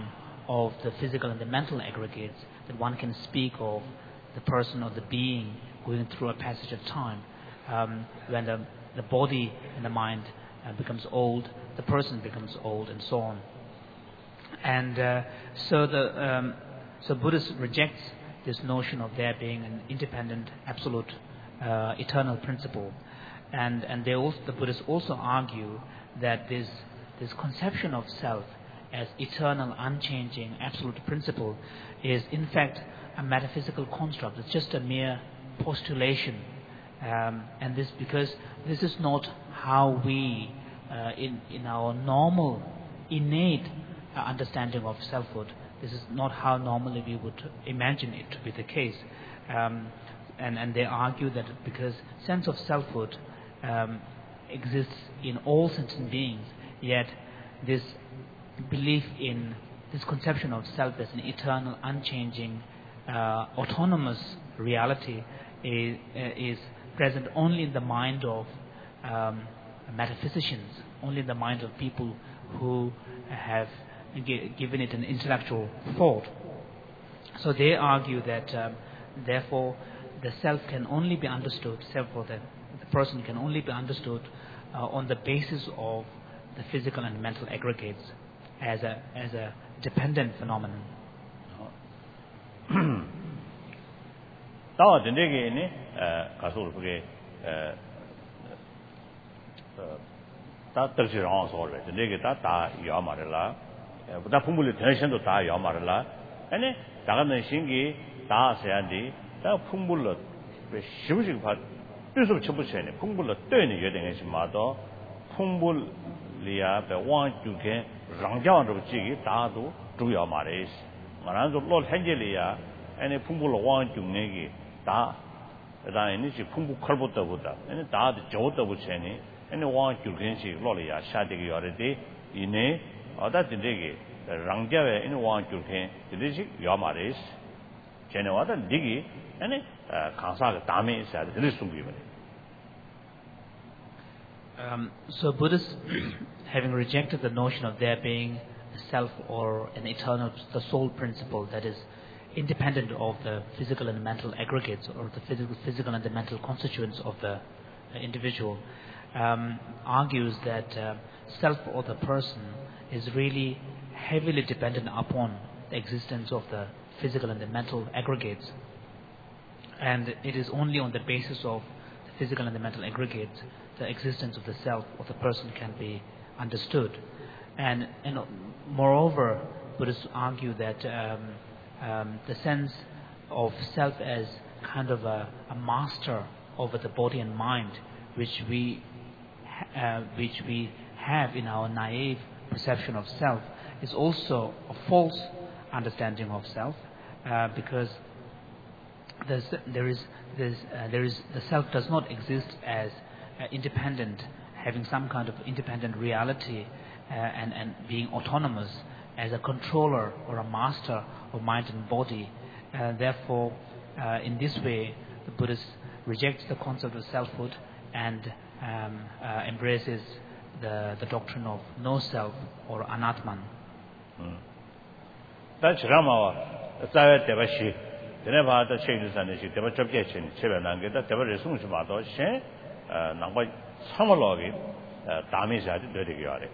of the physical and the mental aggregates that one can speak of the person or the being going through a passage of time. Um, when the, the body and the mind uh, becomes old, the person becomes old, and so on. And uh, so the um, so Buddhists rejects this notion of there being an independent, absolute, uh, eternal principle, and and they also, the Buddhists also argue that this this conception of self as eternal, unchanging, absolute principle is in fact a metaphysical construct. It's just a mere postulation, um, and this because this is not how we uh, in in our normal innate uh, understanding of selfhood. This is not how normally we would imagine it to be the case, um, and and they argue that because sense of selfhood um, exists in all sentient beings, yet this belief in this conception of self as an eternal, unchanging, uh, autonomous reality is, is present only in the mind of um, metaphysicians, only in the mind of people who have g- given it an intellectual thought. So they argue that um, therefore the self can only be understood, therefore the, the person can only be understood uh, on the basis of the physical and mental aggregates as a as a dependent phenomenon. Now, the next uh, Kasur Puge, uh, that tells you on all right. The next that Yamarilla, but that Pumuli tension to Ta Yamarilla, and then Dagan Shingi, Ta Sandy, that Pumbula, the Shivishing part, this of Chibuchen, Pumbula turn Yeding Mado, Pumbul Lia, the one you can. Rangjiang of Jigi, Dadu, Juya Maris, Maranzo Lord Hengelia, and a Pumbula one to Negi, Da, that in this Pumbu Karbota Buddha, and a Dad Jota Wucheni, and the one you can see Lolia, Shadig already, in a, or that the Digi, Rangjava in one you can, the Digi, Yamaris, Genova, Digi, and a Kansaga Dami said, this will be. Um, so Buddhists, having rejected the notion of there being a self or an eternal, the soul principle that is independent of the physical and mental aggregates or the physical, physical and the mental constituents of the uh, individual, um, argues that uh, self or the person is really heavily dependent upon the existence of the physical and the mental aggregates, and it is only on the basis of the physical and the mental aggregates the existence of the self or the person can be understood. And, and moreover, Buddhists argue that um, um, the sense of self as kind of a, a master over the body and mind, which we uh, which we have in our naive perception of self, is also a false understanding of self, uh, because there's, there is there's, uh, there is the self does not exist as Uh, independent, having some kind of independent reality uh, and, and being autonomous as a controller or a master of mind and body. Uh, therefore, uh, in this way, the Buddhist rejects the concept of selfhood and um, uh, embraces the, the doctrine of no self or anatman. That's Rama. That's Devashi. The never the changes and the Devachabjechin, Chevan and get that Deva resumes Mato, Shen. Nangwa Samalogi, Dami said, Dirty.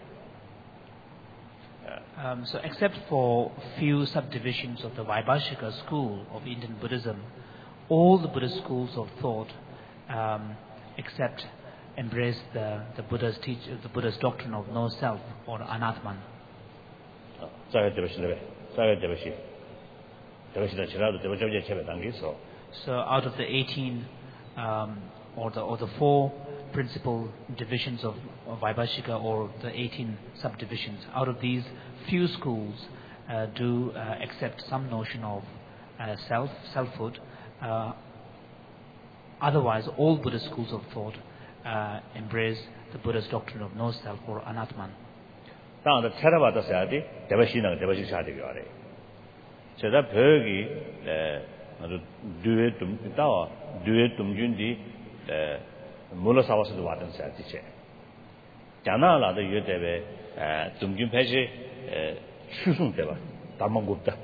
Um, so, except for few subdivisions of the Vaibhashika school of Indian Buddhism, all the Buddhist schools of thought, um, except embrace the, the Buddha's teach, the Buddha's doctrine of no self or anatman. So, out of the eighteen, um, or the or the four principal divisions of, of Vaibhashika, or the eighteen subdivisions, out of these, few schools uh, do uh, accept some notion of uh, self, selfhood. Uh, otherwise, all Buddhist schools of thought uh, embrace the Buddha's doctrine of no self or anatman. Now, the Theravada Sadi, Devashina, Devashishadi Gari. So that Pergi, do it to do it to Jundi. Mula Savas the Watan Satiche. Jana la the Yudebe, Tumjum Peji, Shusum Deva, Dharmagupta.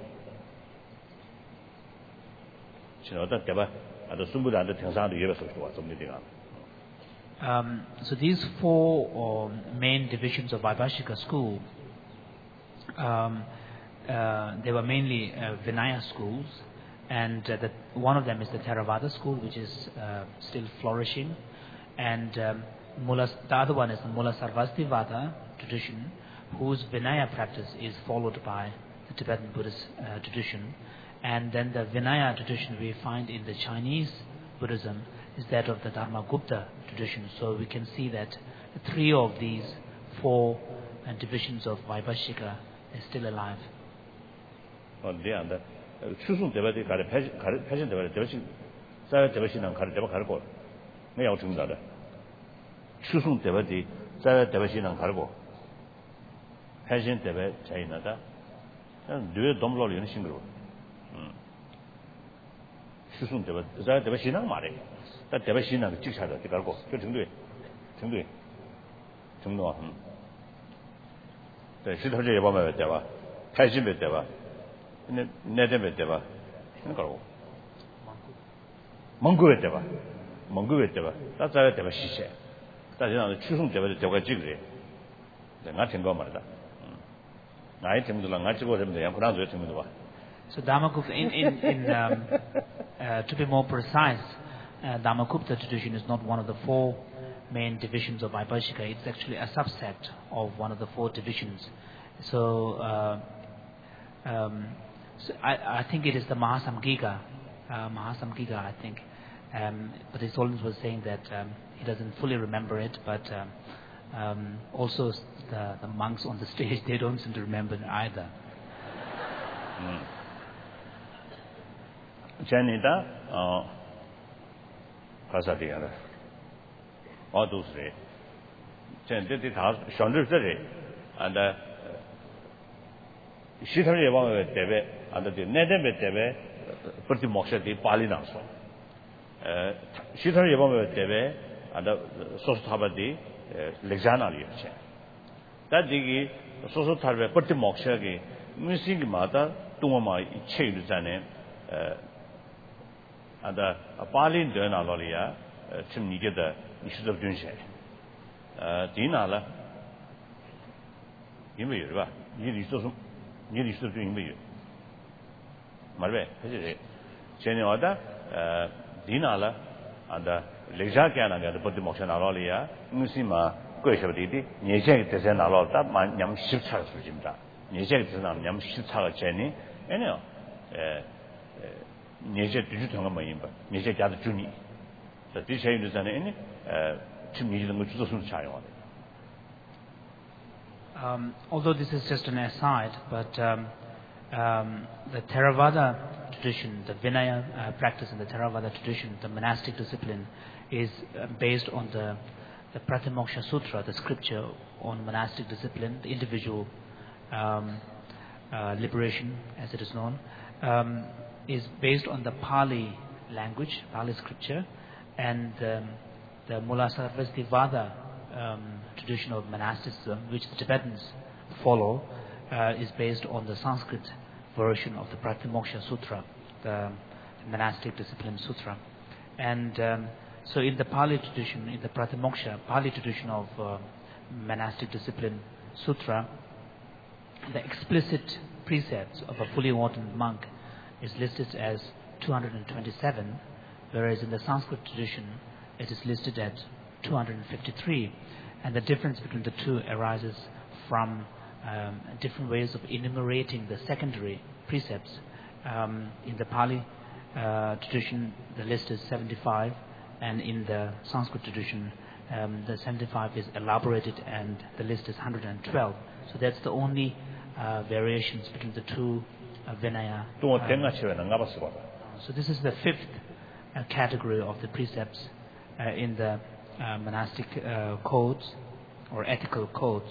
Um, so these four um, main divisions of Vaibhashika school, um, uh, they were mainly uh, Vinaya schools, and uh, the, one of them is the Theravada school, which is uh, still flourishing, and um, Mula, the other one is the Mula Sarvastivada tradition, whose Vinaya practice is followed by the Tibetan Buddhist uh, tradition. And then the Vinaya tradition we find in the Chinese Buddhism is that of the Dharmagupta tradition. So we can see that the three of these four uh, divisions of Vaibhashika are still alive. Oh, yeah, the Chusung Devati got a passion devotion. Sarah devotion and Cargo. May I tell that? Chusung Devati, Sarah devotion and Cargo. Passion Devet, China, and do it Domlo in single. 추순 되면 자 되면 신앙 말해. 다 되면 신앙 직사다 되고 그 정도에 정도에 정도와 음. 네, 시설제 예방에 대봐. 탈진에 대봐. 근데 내대에 대봐. 그러니까 몽고에 대봐. 몽고에 대봐. 다 자에 대봐 시세. 다지나 추순 되면 되고 지그래. 내가 된거 말이다. 음. 나이 tem도랑 같이 보면 돼. 그런 거 tem도 봐. So Dharmagupta, in, in, in um, uh, to be more precise, uh, Dharmagupta tradition is not one of the four main divisions of Vaibhashika. It's actually a subset of one of the four divisions. So, uh, um, so I, I think it is the Mahasamgika, uh, Mahasamgika, I think. Um, but his Holiness was saying that um, he doesn't fully remember it, but um, um, also the, the monks on the stage, they don't seem to remember it either. Mm. Janita, uh, Pasadiana. All those three. Jan did it house, Chandra City, and uh, she told you about Debe, and the Nedebe Debe, pretty much at the Palinas. She told you about Debe, and the Sosatabadi, Lexana. That digi, Sosatabе, pretty much again, missing mother, Tumama, changed the name. And the Palin Dana Lolia, Tim Nigeda, Nishu of Dunshe. Dinala, you may, you need to do you. Marve, Jenny Oda, Dinala, and the Lejakan and the Potimoshan Alolia, Musima, Goshaviti, Nijek is an alota, Yam Shipchar Jimda. Nijek is an Yam Shipchar Jenny, anyhow. Nietzsche digital mayimba, Nietzsche got the junior. The teacher is an any, to me, the most of child. Um, although this is just an aside, but um, um, the Theravada tradition, the Vinaya uh, practice in the Theravada tradition, the monastic discipline, is uh, based on the, the Pratimoksha Sutra, the scripture on monastic discipline, the individual um, uh, liberation, as it is known. Um, is based on the Pali language, Pali scripture, and um, the Mula Sarvastivada um, tradition of monasticism, which the Tibetans follow, uh, is based on the Sanskrit version of the Pratimoksha Sutra, the monastic discipline sutra. And um, so in the Pali tradition, in the Pratimoksha, Pali tradition of uh, monastic discipline sutra, the explicit precepts of a fully ordained monk is listed as two hundred twenty-seven, whereas in the Sanskrit tradition it is listed at two hundred fifty-three, and the difference between the two arises from um, different ways of enumerating the secondary precepts. Um, in the Pali uh, tradition the list is seventy-five, and in the Sanskrit tradition um, the seventy-five is elaborated and the list is one hundred twelve. So that's the only uh, variations between the two uh, Vinaya. Um, so this is the fifth uh, category of the precepts uh, in the uh, monastic uh, codes or ethical codes.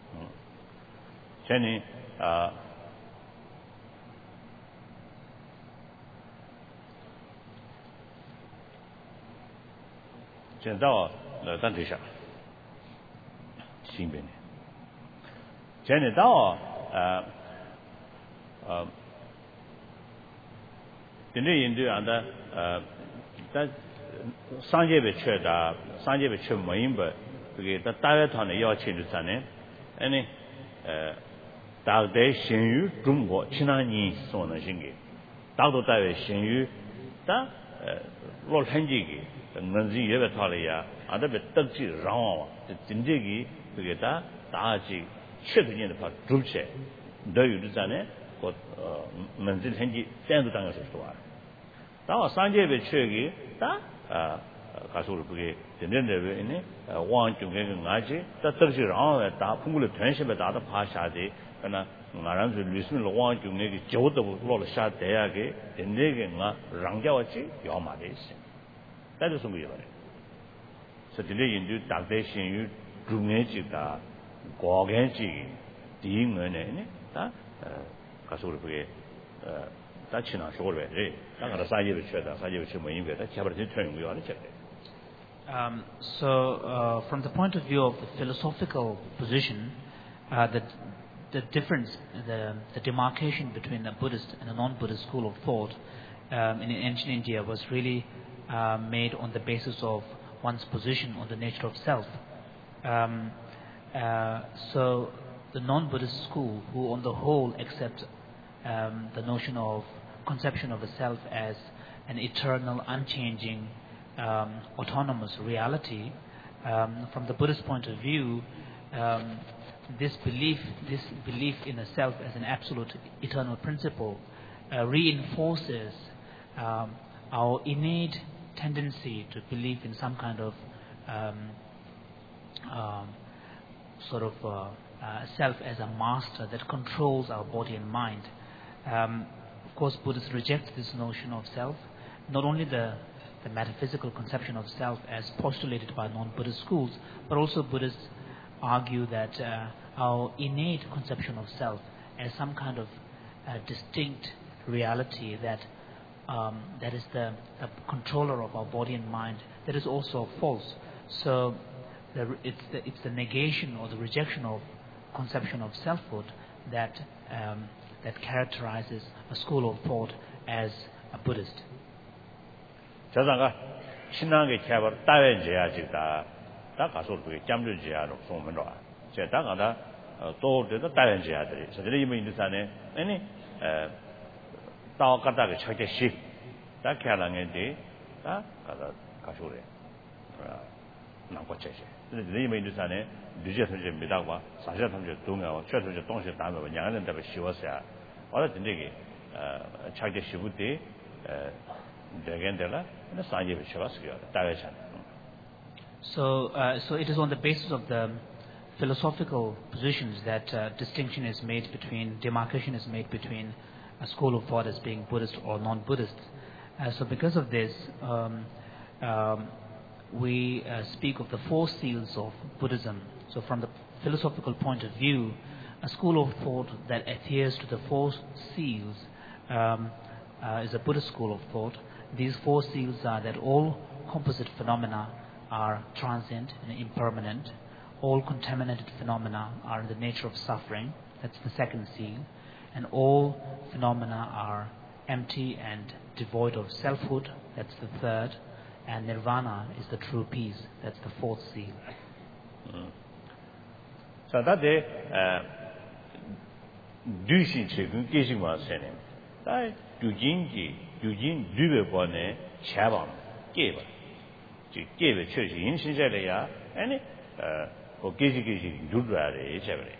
Jenny, uh, Jenny, Jenny, 어 근데 인도 안다 어 상계배 최다 상계배 최 모임바 그게 다 다외团的 邀请的잖아요. 아니 에 다대 신유 중국 지난이 소는 신기 다도 다외 신유 다 로현지기 뭔지 예배 탈이야 아다베 떡지 라와 진짜기 그게 다 다지 최근에는 봐 줍체 너유잖아요. 그 뭔지 현지 땡도 당해서 좋아. 다와 상계배 최기 다 아 가서를 그게 된는데 있네 왕중에 가지 다 떡지랑 다 풍물의 전심에 다다 파샤지 그러나 나랑 그 리스는 왕중에 저도 로로 샤대야게 된데게가 랑자와지 요마데시 다들 숨겨요. 그래서 딜레 인도 다대 신유 중에지다 고겐지 디응은에 다 가서를 그게 다 지나 쇼를 해. 나가서 사이를 쳐다 사이를 치면 인베다 잡아서 퇴는 거 아니 쳤대. Um, so, uh, from the point of view of the philosophical position, uh, the, the difference, the, the demarcation between a Buddhist and a non-Buddhist school of thought um, in ancient India was really uh, made on the basis of one's position on the nature of self. Um, uh, so, the non-Buddhist school, who on the whole accept um, the notion of conception of the self as an eternal, unchanging, Um, autonomous reality, um, from the Buddhist point of view, um, this belief, this belief in a self as an absolute eternal principle, uh, reinforces um, our innate tendency to believe in some kind of um, um, sort of uh, uh, self as a master that controls our body and mind. Um, of course, Buddhists reject this notion of self. Not only the the metaphysical conception of self as postulated by non-Buddhist schools, but also Buddhists argue that uh, our innate conception of self as some kind of uh, distinct reality that um, that is the, the controller of our body and mind, that is also false. So the, it's, the, it's the negation or the rejection of conception of selfhood that um, that characterizes a school of thought as a Buddhist. 자상가 신앙의 개발 따외제야 지다 다 가서 그게 잠들지야로 소문로 제가 가다 또 되다 따외제야들이 저들이 이미 인도산에 아니 에 다와 갖다가 책제시 다 개랑에디 다 가다 가서래 아 나고체시 저들이 이미 인도산에 뉴제선제 미다과 사실 탐제 동하고 최소적 동시 담에 양는 데가 쉬웠어요 어느 진짜게 어 책제시부터 에 So, uh, so it is on the basis of the philosophical positions that uh, distinction is made between, demarcation is made between a school of thought as being Buddhist or non-Buddhist. Uh, so because of this, um, um, we uh, speak of the four seals of Buddhism. So from the philosophical point of view, a school of thought that adheres to the four seals um, uh, is a Buddhist school of thought. These four seals are that all composite phenomena are transient and impermanent. All contaminated phenomena are in the nature of suffering. That's the second seal. And all phenomena are empty and devoid of selfhood. That's the third. And nirvana is the true peace. That's the fourth seal. So that day, do see chicken, kissing was saying, I do jinji. 유진 류베번에 차방 깨봐. 지 깨베 처지 인신자래야. 아니 어 고개지기지 누르라래 제버래.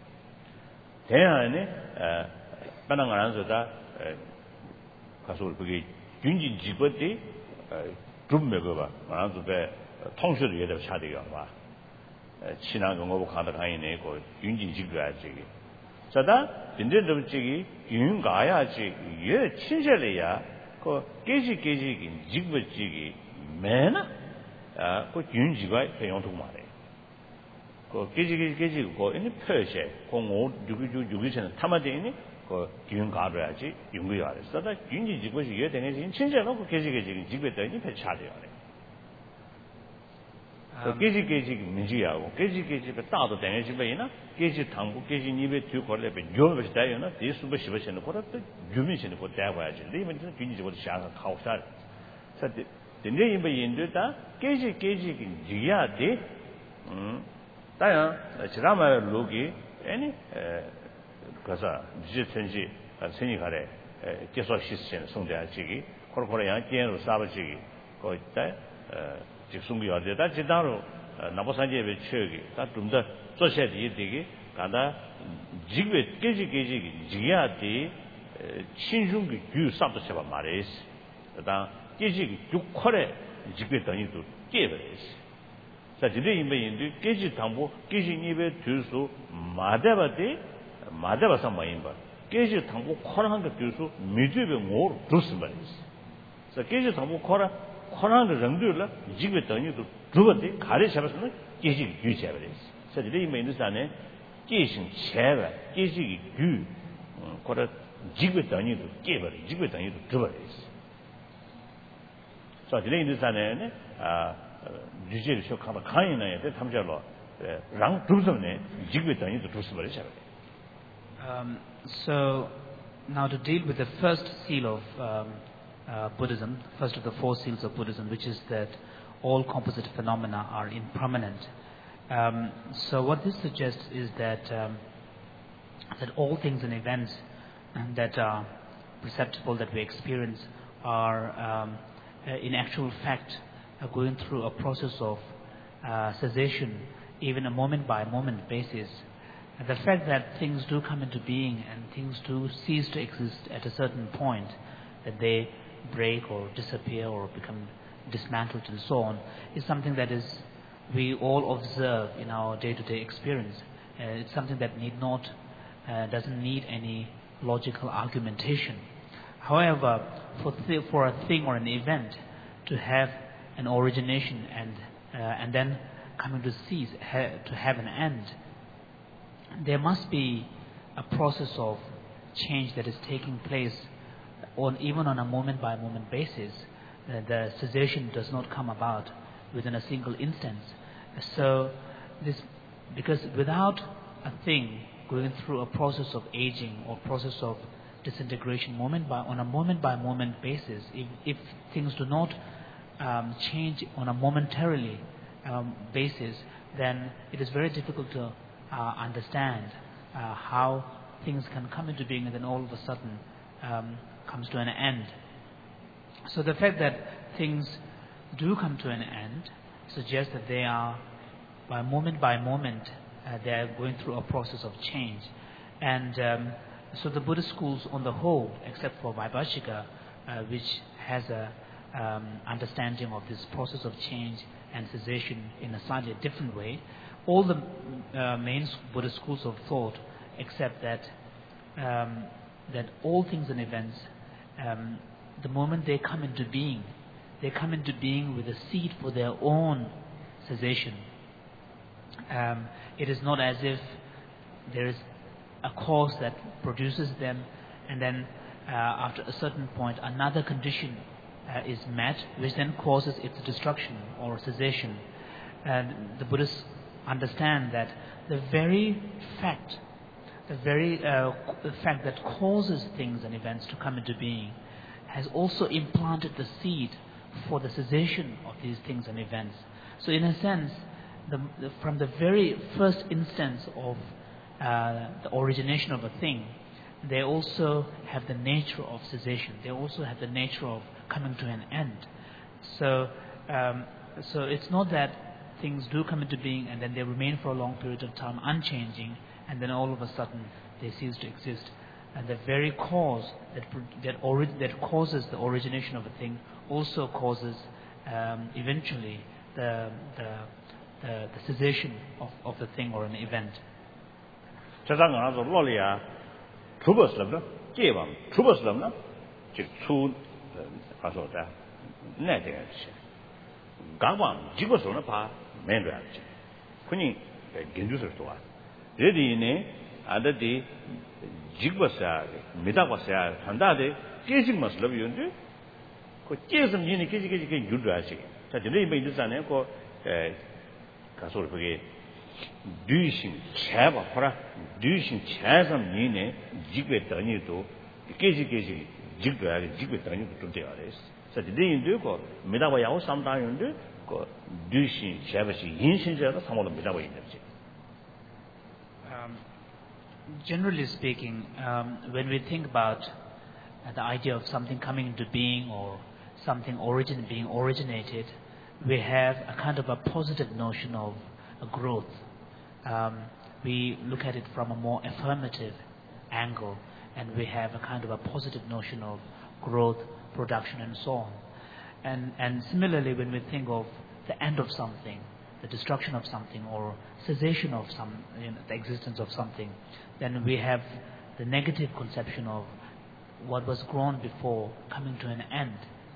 대안에 어 반항 안 한서다 가서 그게 윤진 직업이 좀 먹어 봐. 안서배 통수를 예대 차대요 봐. 친한 공부 가다 가이네 고 윤진 직업이지. 자다 진짜로 저기 윤 가야지 예 친절해야 그 깨지 깨지기 직업지기 매나 아그 윤지가 배용도 말해 그 깨지기 깨지고 이니 표시 공오 육육 육이천 타마되니 그 윤 가야지 윤거야 그래서 윤지 직업이 예 되는 친절하고 깨지기 깨지기 직업되니 배 차대요. 그 계지 계지 민지야고 계지 계지가 다도 되는지 봐이나 계지 당부 계지 니베 뒤 걸레 배 요르베 다요나 예수버 시버시는 거라 또 유민신의 거 대봐야지 리면 좀 균이지 거 샤가 가오살 사데 근데 이제 인도다 계지 계지 지야데 음 다야 지라마 로기 아니 에 가서 지천지 생이 가래 계속 시스템 송대하지기 코로코로 양견으로 싸버지기 거기 때 직송이 어디다 지단으로 나보산제에 쳐기 다좀더 조셔지 되게 간다 지게 깨지 깨지 지야디 신중기 규sab도 쳐봐 말이스 그다 깨지 육컬에 지게等于도 깨버리스 자 지대 인베인도 깨지 당부 깨지 입에 들수 마대바디 마대바서 뭐인바 깨지 당부 컬한 거 들수 미주베 뭐 들수 말이스 자 깨지 당부 컬아 코로나 정도라 지금等于도 두번째 가래 잡았으면 계시 유지해야 돼. 그래서 이 메뉴산에 계신 제가 계시 유 거라 지금等于도 깨버려. 지금等于도 두번째. 그래서 이 메뉴산에 아 유지를 쇼카가 가인나야 돼. 탐자로 랑 두번에 지금等于도 두번째 잡아야 돼. Um so now to deal with the first seal of um, Uh, Buddhism, first of the four seals of Buddhism, which is that all composite phenomena are impermanent. Um, so what this suggests is that um, that all things and events um, that are perceptible, that we experience, are um, uh, in actual fact uh, going through a process of uh, cessation, even a moment-by-moment basis. And the fact that things do come into being and things do cease to exist at a certain point, that they break or disappear or become dismantled and so on, is something that is we all observe in our day-to-day experience. Uh, it's something that need not, uh, doesn't need any logical argumentation. However, for th- for a thing or an event to have an origination and uh, and then coming to cease, ha- to have an end, there must be a process of change that is taking place. On, even on a moment-by-moment basis, uh, the cessation does not come about within a single instance. So, this because without a thing going through a process of aging or process of disintegration, moment by on a moment-by-moment basis, if, if things do not um, change on a momentarily um, basis, then it is very difficult to uh, understand uh, how things can come into being and then all of a sudden um, comes to an end. So the fact that things do come to an end suggests that they are, by moment by moment, uh, they are going through a process of change. And um, so the Buddhist schools on the whole, except for Vaibhashika, uh, which has a um, understanding of this process of change and cessation in a slightly different way, all the uh, main Buddhist schools of thought accept that um, that all things and events, um, the moment they come into being, they come into being with a seed for their own cessation. Um, it is not as if there is a cause that produces them, and then uh, after a certain point another condition uh, is met, which then causes its destruction or cessation. And the Buddhists understand that the very fact, the very uh, the fact that causes things and events to come into being, has also implanted the seed for the cessation of these things and events. So in a sense, the, the, from the very first instance of uh, the origination of a thing, they also have the nature of cessation. They also have the nature of coming to an end. So, um, so it's not that things do come into being and then they remain for a long period of time unchanging, and then all of a sudden they cease to exist. And the very cause that that, ori- that causes the origination of a thing also causes um, eventually the, the the the cessation of, of the thing or an event. 자상가서 로리아 주버스럽나 제방 주버스럽나 즉추 가서다 내대야지 강방 지거서는 봐 맨줘야지 그니 견주서 도와 레디네 아다디 지거사 미다거사 한다데 깨식마스 러비온데 그 깨슴 니네 깨지깨지 그 유도하시 자 저희 메이드산에 그 가서 그게 류신 제바 호라 류신 제삼 니네 지괴 더니도 깨지 깨지 지괴 지괴 더니도 좀 돼야 돼. 그래서 내인도 그 메다바 야오 삼다인데 그 류신 제바시 인신제도 삼월로 메다바 있는지. Um, generally speaking, um, when we think about uh, the idea of something coming into being or something origin being originated, we have a kind of a positive notion of a growth. Um, we look at it from a more affirmative angle, and we have a kind of a positive notion of growth, production, and so on. And, and similarly, when we think of the end of something, the destruction of something, or cessation of some, you know, the existence of something, then we have the negative conception of what was grown before coming to an end.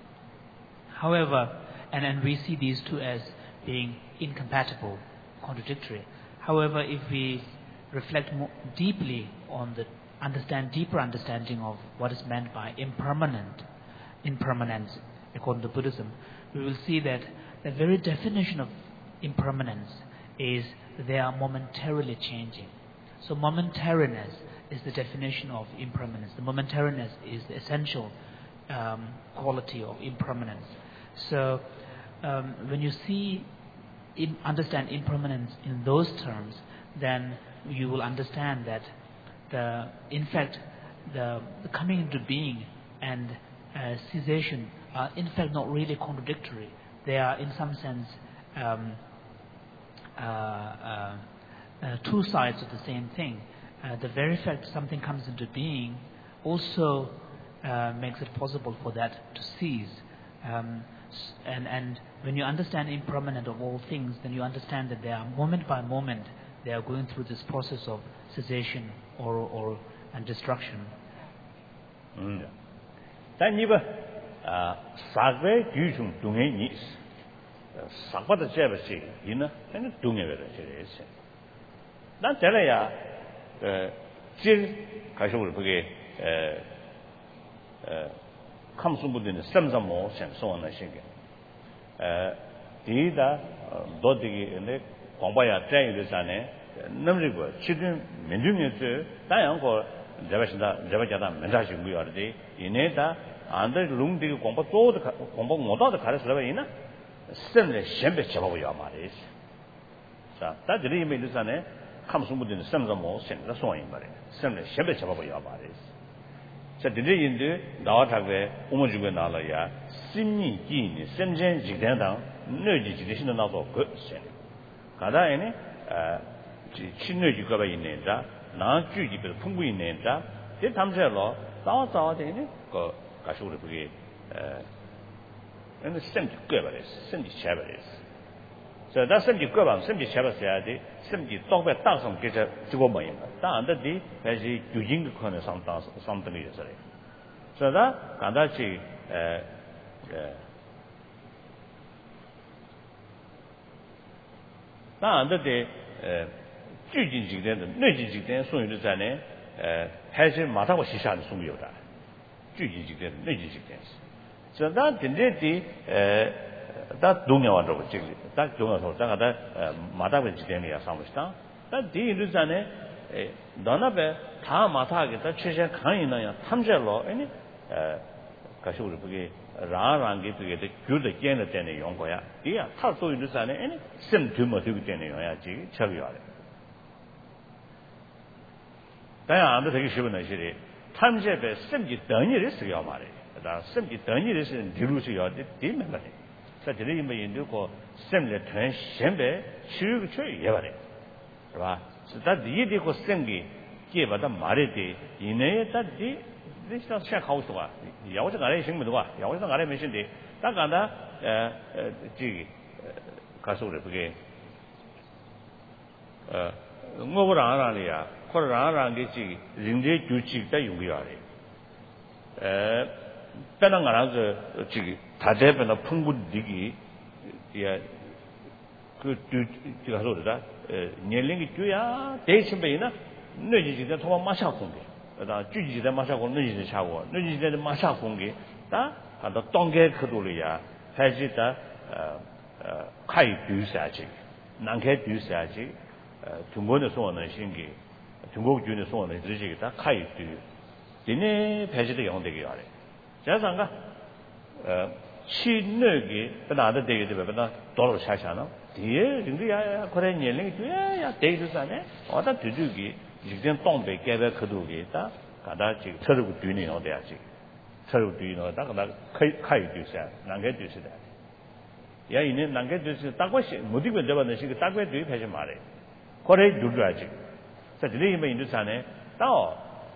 However, and, and we see these two as being incompatible, contradictory. However, if we reflect more deeply on the understand deeper understanding of what is meant by impermanent, impermanence, according to Buddhism, we will see that the very definition of impermanence is they are momentarily changing. So momentariness is the definition of impermanence. The momentariness is the essential um, quality of impermanence. So um, when you see, in, understand impermanence in those terms, then you will understand that the, in fact, the, the coming into being and uh, cessation are in fact not really contradictory. They are in some sense um, uh, uh, uh, two sides of the same thing. Uh, the very fact something comes into being also uh, makes it possible for that to cease. Um, and, and when you understand impermanent of all things, then you understand that they are moment by moment, they are going through this process of cessation or, or and destruction. Mm. Then you uh sagwe gyujung dunghe ni sagbada jeba si ina ene dunghe vera jere se. Dan tele ya uh jil kaisho wo bge uh uh kamsumbude ne samsamo sen so na shin ge. Uh di da do di ne gwangba ya zai yu de san ne namri go chidin menjung ye zhe dan yang go jeba shinda jeba jada menja shin gu yo de ine da 안들 룽디고 공부 또도 공부 못하도 가르쳐서 이나 쌤네 셴베 잡아보여 말이지. 자, 다들이 이미 일산에 감수무드는 쌤도 뭐 쌤도 소인 말이야. 쌤네 셴베 잡아보여 말이지. 자, 드리인데 나와타게 오모주게 나라야 심리 기니 쌤전 지대당 너지 지대신도 나도 그 쌤. 가다에네 아 친너지가 있는다. 나 주기도 풍부 있는다. 이 담세로 나와서 되네. 그 가서 우리 그게 에 근데 쌤지 꿰버렸어. 쌤지 샤버렸어. 자, 나 쌤지 꿰방 쌤지 샤버셔야 돼. 쌤지 똑배 땅성 계절 주고 뭐인 거. 다안들이 다시 유진 그 코너 상당 상당히 있어요. 그래서 간다치 에 에 다안들이 에 주진직된 내진직된 소유를 자네 에 해실 마다고 시샤는 소유다. 聚集这个内集这件事，所以咱真正的呃，咱重要这个这个，咱重要说，咱个咱呃马大文这点里也上不上，但第一就是呢，诶，到那边他马大给他确实看一那样，他们这老哎呢，呃，可是我这个让让给这个的觉得见了点的用过呀，对呀，他所以就是呢，哎呢，生存么这个点的用呀，这个吃不了的，当然俺们这个时候呢是的。 탐제배 쌤지 덩이를 쓰여 말이에요. 다 쌤지 덩이를 쓰는 뒤로 쓰여 되면 말이에요. 그래서 저희 뭐 인도고 쌤을 전 쌤배 치유를 쳐야 말이에요. 봐. 다 뒤에고 쌤기 깨받아 말이지. 이내에 다지 진짜 생각하고 있어. 야오서 가래 생각도 봐. 야오서 가래 메신데 딱 간다. 에 저기 가서 우리 그게 어 뭐를 안 하려야 或者让让给这人类就这个用个嘞，呃，本来俺那个这个他这边的澎湖地区也，个就就他说的，呃，年龄的就呀，这些边呢，那就是在他妈马下空的，呃，具体在马下空，那就是差过，那就是在马下空的，啊，他到当街去多了呀，还是在呃呃开比赛去， 난개 뒤사지 중국의 소원의 신기 중국 주의 소원의 지식이 다 가이 뒤 이네 배지의 영대기 아래 자상가 어 신내기 나도 되게 되면 도로 샤샤나 뒤에 진짜 그래 년龄이 뒤야 대주산에 어다 뒤주기 이제 동배 개배 그도기 다 가다 지금 서르고 뒤니 어디야지 서르고 뒤니 어다 가다 가이 가이 뒤사 난개 뒤시다 야 이는 난개 뒤시 딱과시 모두가 잡아는 시 딱과 뒤에 배지 말해 그래 줄줘야지 자 뒤에 뭐 인도산에 또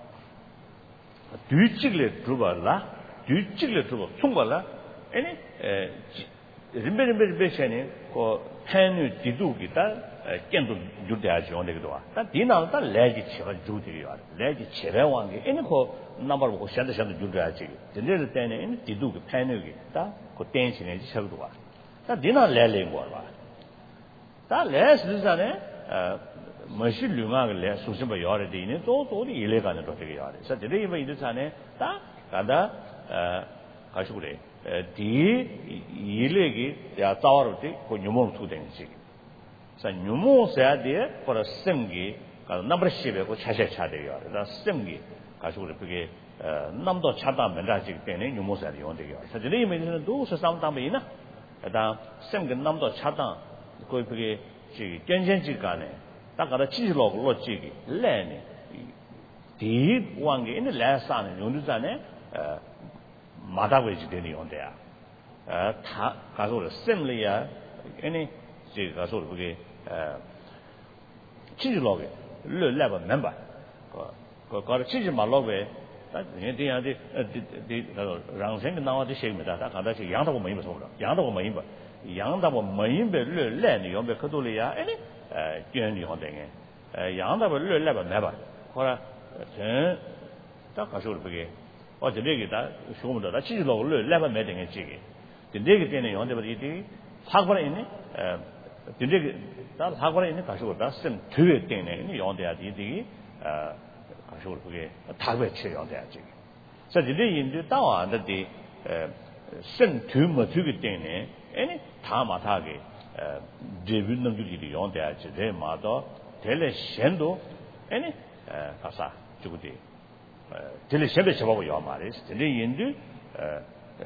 뒤찍을 들어봐라 뒤찍을 들어봐 총발라 아니 에 림베림베베샤니 그 팬이 디두기다 깬도 줄돼야지 온데기도 와. 다 디나다 레지 치가 줄돼요. 레지 치배왕게 아니 그 넘버 보고 샌드 샌드 줄돼야지. 근데 때는 이 디두기 팬이 다그 댄싱에 치서도 와. 다 디나 레레 거 봐. 다 레스잖아요. 어 머신 류마가 레 수심을 요래 되네. 또 또리 일레가는 또 되게 요래. 그래서 되게 이거 이들산에 다 가다 어 가시고 그래. 디 일레기 야 자와르티 그 뉴몬 수된지 자 뉴몬 세야디에 for sem기 가 넘버 십에 그 차세 차대요 그래서 sem기 가지고 그게 남도 차다 면라지 때문에 뉴몬 세야디 용되요 사실 이 메뉴는 도서 상담이나 그다음 sem기 남도 차다 그 그게 지 견전지 간에 딱 가다 치즈로 로지기 레네 디 왕게 있는 레사는 용두산에 마다웨지 되는 용대야. 아, 다 가서 셈리야. 아니, 지 가서 그게 어 치즈로게 르레버 멤버. 그 그 치즈 말로게 다 얘한테 디 가서 랑생 나와도 시입니다. 다 가다 지 양다고 뭐 임어 양다고 뭐 임어. 양다고 뭐 임베 르레니 용베 그돌이야. 아니, 에 견이 혼댕에. 에 양다고 르레버 멤버. 그라 전 가서 그게 어 저기다 쇼문다 치즈로를 레바 매딩에 지기 근데 때는 연대버리 이 사고에 있네 에 근데 다 사고에 있는 가시고다 쌤 뒤에 때는 연대야지 이게 어 가시고 그게 다배 치 연대야지 그래서 이제 인도 따와는데 쌤 뒤에 뒤에 때는 아니 다 마타게 에 데뷔 능력이 연대야지 내 마도 델레 셴도 아니 에 가사 죽으디 딜리 셰베 셔바고 요 말이스 딜리 인도 에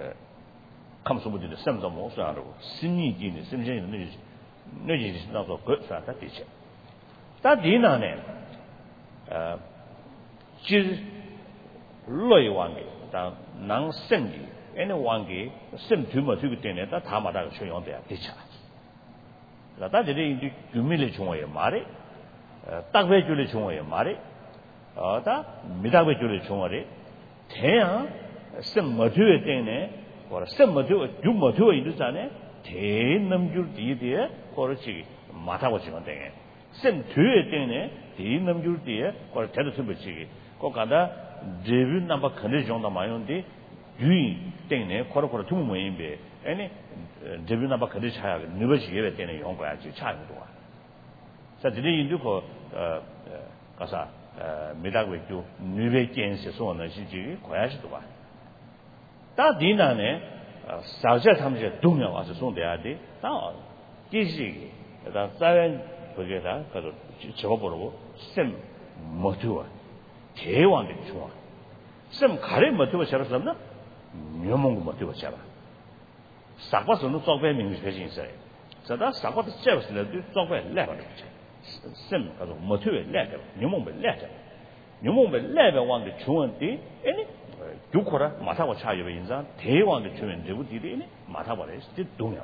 감소부들 셈도 못 사고 신이지는 심정이 내지 내지 나서 그 사다 되지 다 디나네 어 지 로이 왕게 다 낭생기 애네 왕게 셈 주마 주기 때문에 다 다마다 쇼용돼야 되죠 다 딜리 인도 규밀의 중앙에 말이 딱배 줄의 중앙에 말이 어다 미다베 줄의 중앙에 대야 셈 머주에 때문에 뭐 셈 머주 유 머주에 있잖아요 대남줄 뒤에 거르지 마타고 지면 되게 셈 뒤에 때문에 대남줄 뒤에 거 대도 숨지기 꼭 가다 제비 넘버 컨디 정도 많은데 유 때문에 거르거르 좀 모임be 아니 제비 넘버 컨디 차야 너버지 예배 때문에 용 거야지 차이도 와 자 드리 인도 그 가사 미다고죠 뉴베 젠스 소원의 시지 고야지도 봐. 다 디나네 사자 삼제 동명 와서 손대야 돼. 다 기시기. 다 자연 그게다 그래도 저거 보고 셈 못주어. 대왕의 좋아. 셈 가래 못주어 잡았었나? 묘몽고 못주어 잡아. 사과서는 쪽배 명시 배신 있어요. 저다 사과도 잡았는데 쪽배 내가 셈 가서 못주어 내가 묘몽배 내가 묘몽배 내가 왕의 중원디 아니 두코라 마타고 차이베 인자 대왕의 주면 되고 디디니 마타버레 디 동야와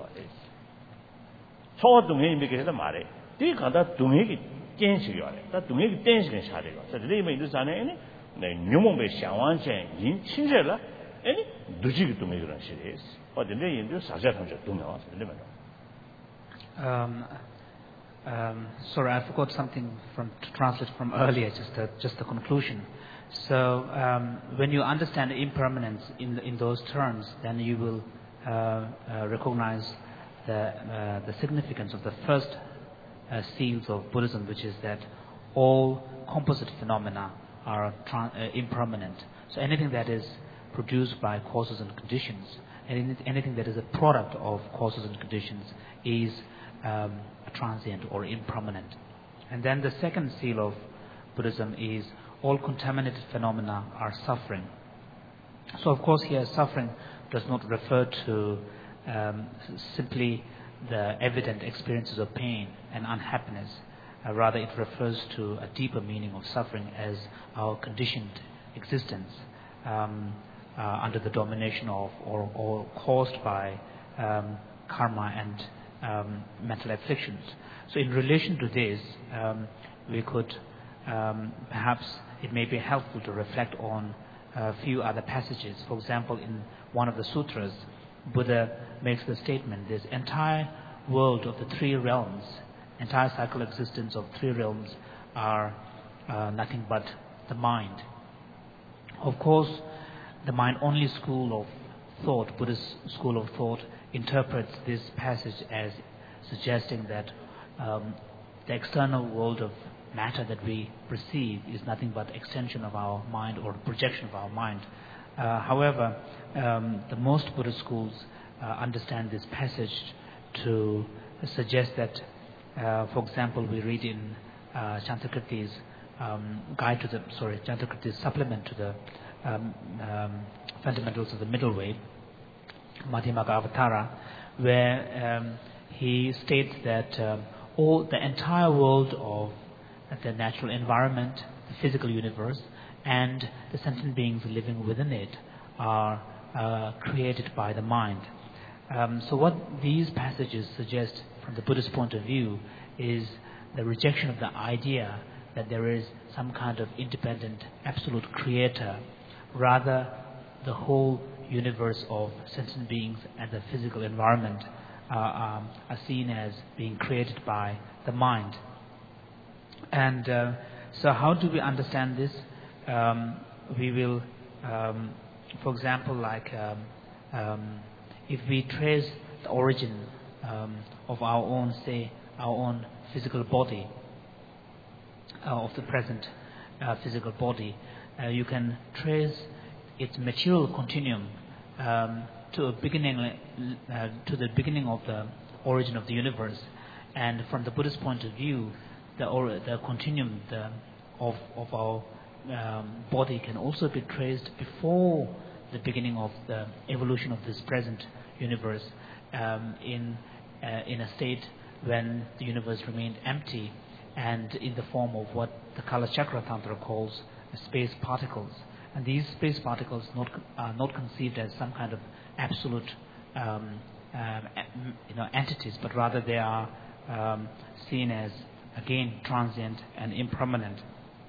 저 동에 이미게 해서 말해 디 간다 동에기 젠식이야 다 동에기 젠식은 샤대가 그래서 이미 인도산에 네 묘몽배 상완전 인 친절라 아니 두지기 동에 그런 시리스 어딘데 인도 사자 탐자 동야와 되면 um Um, sorry, I forgot something from to translate from earlier, just the, just the conclusion. So um, when you understand impermanence in in those terms, then you will uh, uh, recognize the uh, the significance of the first uh, seals of Buddhism, which is that all composite phenomena are tra- uh, impermanent. So anything that is produced by causes and conditions, and anything that is a product of causes and conditions, is um, transient or impermanent. And then the second seal of Buddhism is all contaminated phenomena are suffering. So of course here suffering does not refer to um, simply the evident experiences of pain and unhappiness. Uh, rather it refers to a deeper meaning of suffering as our conditioned existence um, uh, under the domination of or, or caused by um, karma and um, mental afflictions. So in relation to this, um, we could um, perhaps it may be helpful to reflect on a few other passages. For example, in one of the sutras, Buddha makes the statement, this entire world of the three realms, entire cycle existence of three realms are uh, nothing but the mind. Of course, the mind-only school of thought, Buddhist school of thought, interprets this passage as suggesting that um, the external world of matter that we perceive is nothing but extension of our mind or projection of our mind. Uh, however, um, the most Buddhist schools uh, understand this passage to suggest that, uh, for example, we read in uh, Chantakirti's um, guide to the, sorry, Chantakirti's supplement to the um, um, fundamentals of the middle way, Madhyamaka Avatara, where um, he states that um, all the entire world of the natural environment, the physical universe, and the sentient beings living within it are uh, created by the mind. Um, so what these passages suggest from the Buddhist point of view is the rejection of the idea that there is some kind of independent, absolute creator. Rather, the whole universe of sentient beings and the physical environment uh, um, are seen as being created by the mind. And uh, so how do we understand this? Um, we will, um, for example, like um, um, if we trace the origin um, of our own, say, our own physical body, uh, of the present uh, physical body, uh, you can trace its material continuum um, to a beginning, uh, to the beginning of the origin of the universe. And from the Buddhist point of view, the or, the continuum the, of of our um, body can also be traced before the beginning of the evolution of this present universe, um, in uh, in a state when the universe remained empty and in the form of what the Kalachakra Tantra calls space particles. And these space particles not, are not conceived as some kind of absolute um, um, you know, entities, but rather they are um, seen as, again, transient and impermanent.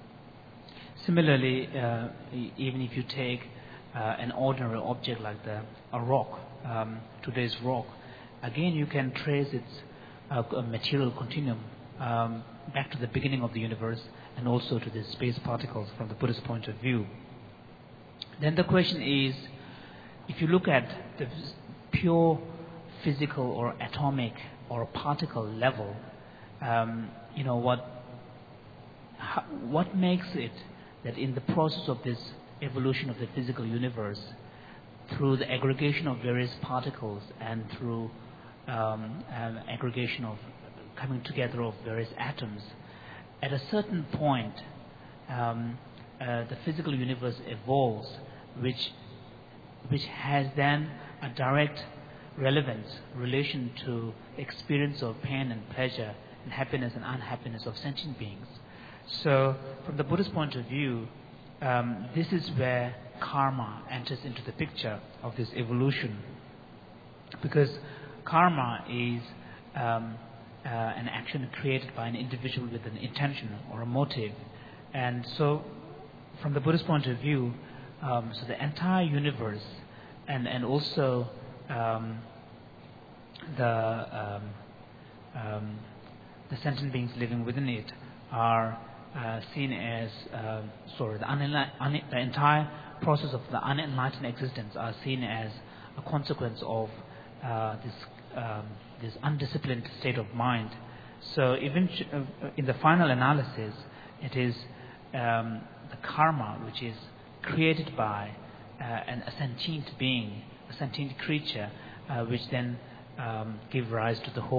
Similarly, uh, even if you take uh, an ordinary object like the, a rock, um, today's rock, again you can trace its uh, material continuum um, back to the beginning of the universe and also to the space particles from the Buddhist point of view. Then the question is, if you look at the pure physical or atomic or particle level, um, you know, what how, what makes it that in the process of this evolution of the physical universe, through the aggregation of various particles and through um, an aggregation of coming together of various atoms, at a certain point, um, uh, the physical universe evolves, which which has then a direct relevance, relation to the experience of pain and pleasure and happiness and unhappiness of sentient beings. So, from the Buddhist point of view, um, this is where karma enters into the picture of this evolution, because karma is um, uh, an action created by an individual with an intention or a motive. And so, from the Buddhist point of view, um, so the entire universe and, and also um, the um, um, the sentient beings living within it are uh, seen as uh, sorry the, unenli- un- the entire process of the unenlightened existence are seen as a consequence of uh, this um, this undisciplined state of mind. So even uh, in the final analysis, it is um, the karma which is created by uh, an, a sentient being, a sentient creature, uh, which then um, give rise to the whole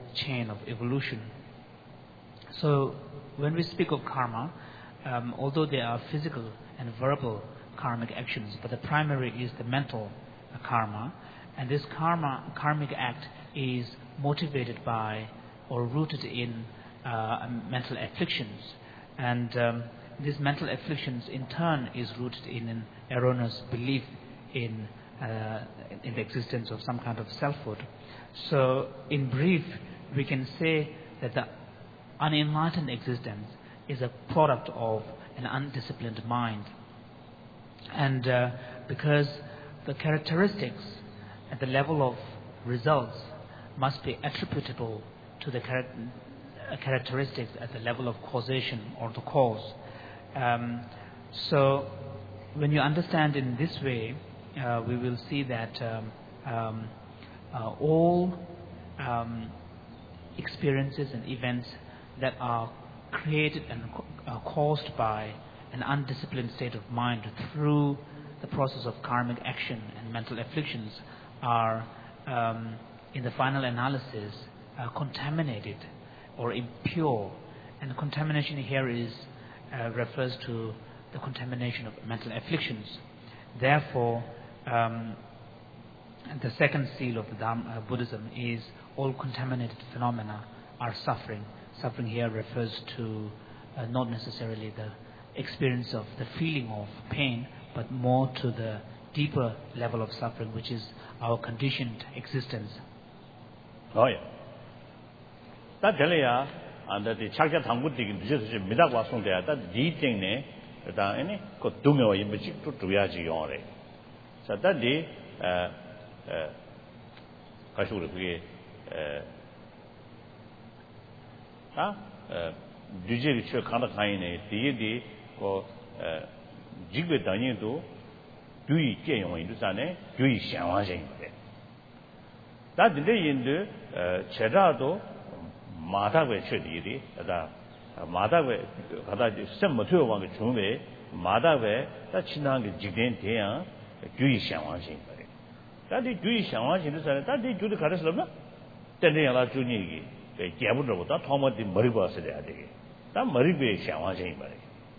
chain of evolution. So when we speak of karma, um, although there are physical and verbal karmic actions, but the primary is the mental uh, karma, and this karma karmic act is motivated by or rooted in uh, mental afflictions, and um, these mental afflictions in turn is rooted in an erroneous belief in uh, in the existence of some kind of selfhood. So in brief, we can say that the unenlightened existence is a product of an undisciplined mind, and uh, because the characteristics at the level of results must be attributable to the char- characteristics at the level of causation or the cause. Um, so when you understand in this way, uh, we will see that um, um, uh, all um, experiences and events that are created and uh, caused by an undisciplined state of mind through the process of karmic action and mental afflictions are, um, in the final analysis, uh, contaminated or impure. And contamination here is uh, refers to the contamination of mental afflictions. Therefore, um, the second seal of the Dharma, uh, Buddhism is all contaminated phenomena are suffering. Suffering here refers to uh, not necessarily the experience of the feeling of pain, but more to the deeper level of suffering, which is our conditioned existence. Oh yeah. That tell ya, and that the chakya thangu tigin just midagwa song there. That di thing ne, that any ko dume wa yimchi to tuya ji yore. So that the uh uh kashur pige uh ah uh duje ri chhe khana khai ne di di ko uh jigbe danyin do dui jian yong yin du sa ne dui xian wang xin de. That the yin de uh cheda do 마다베 최디리 다 마다베 가다 셈모토 왕의 중에 마다베 다 친한 게 지된 대야 주의 상황신 거래. 다디 주의 상황신도 사람 다디 주도 가르스럽나? 때려라 주니기. 그 개부들보다 토마디 머리 봐서 돼야 되게. 다 머리베 상황신 거래.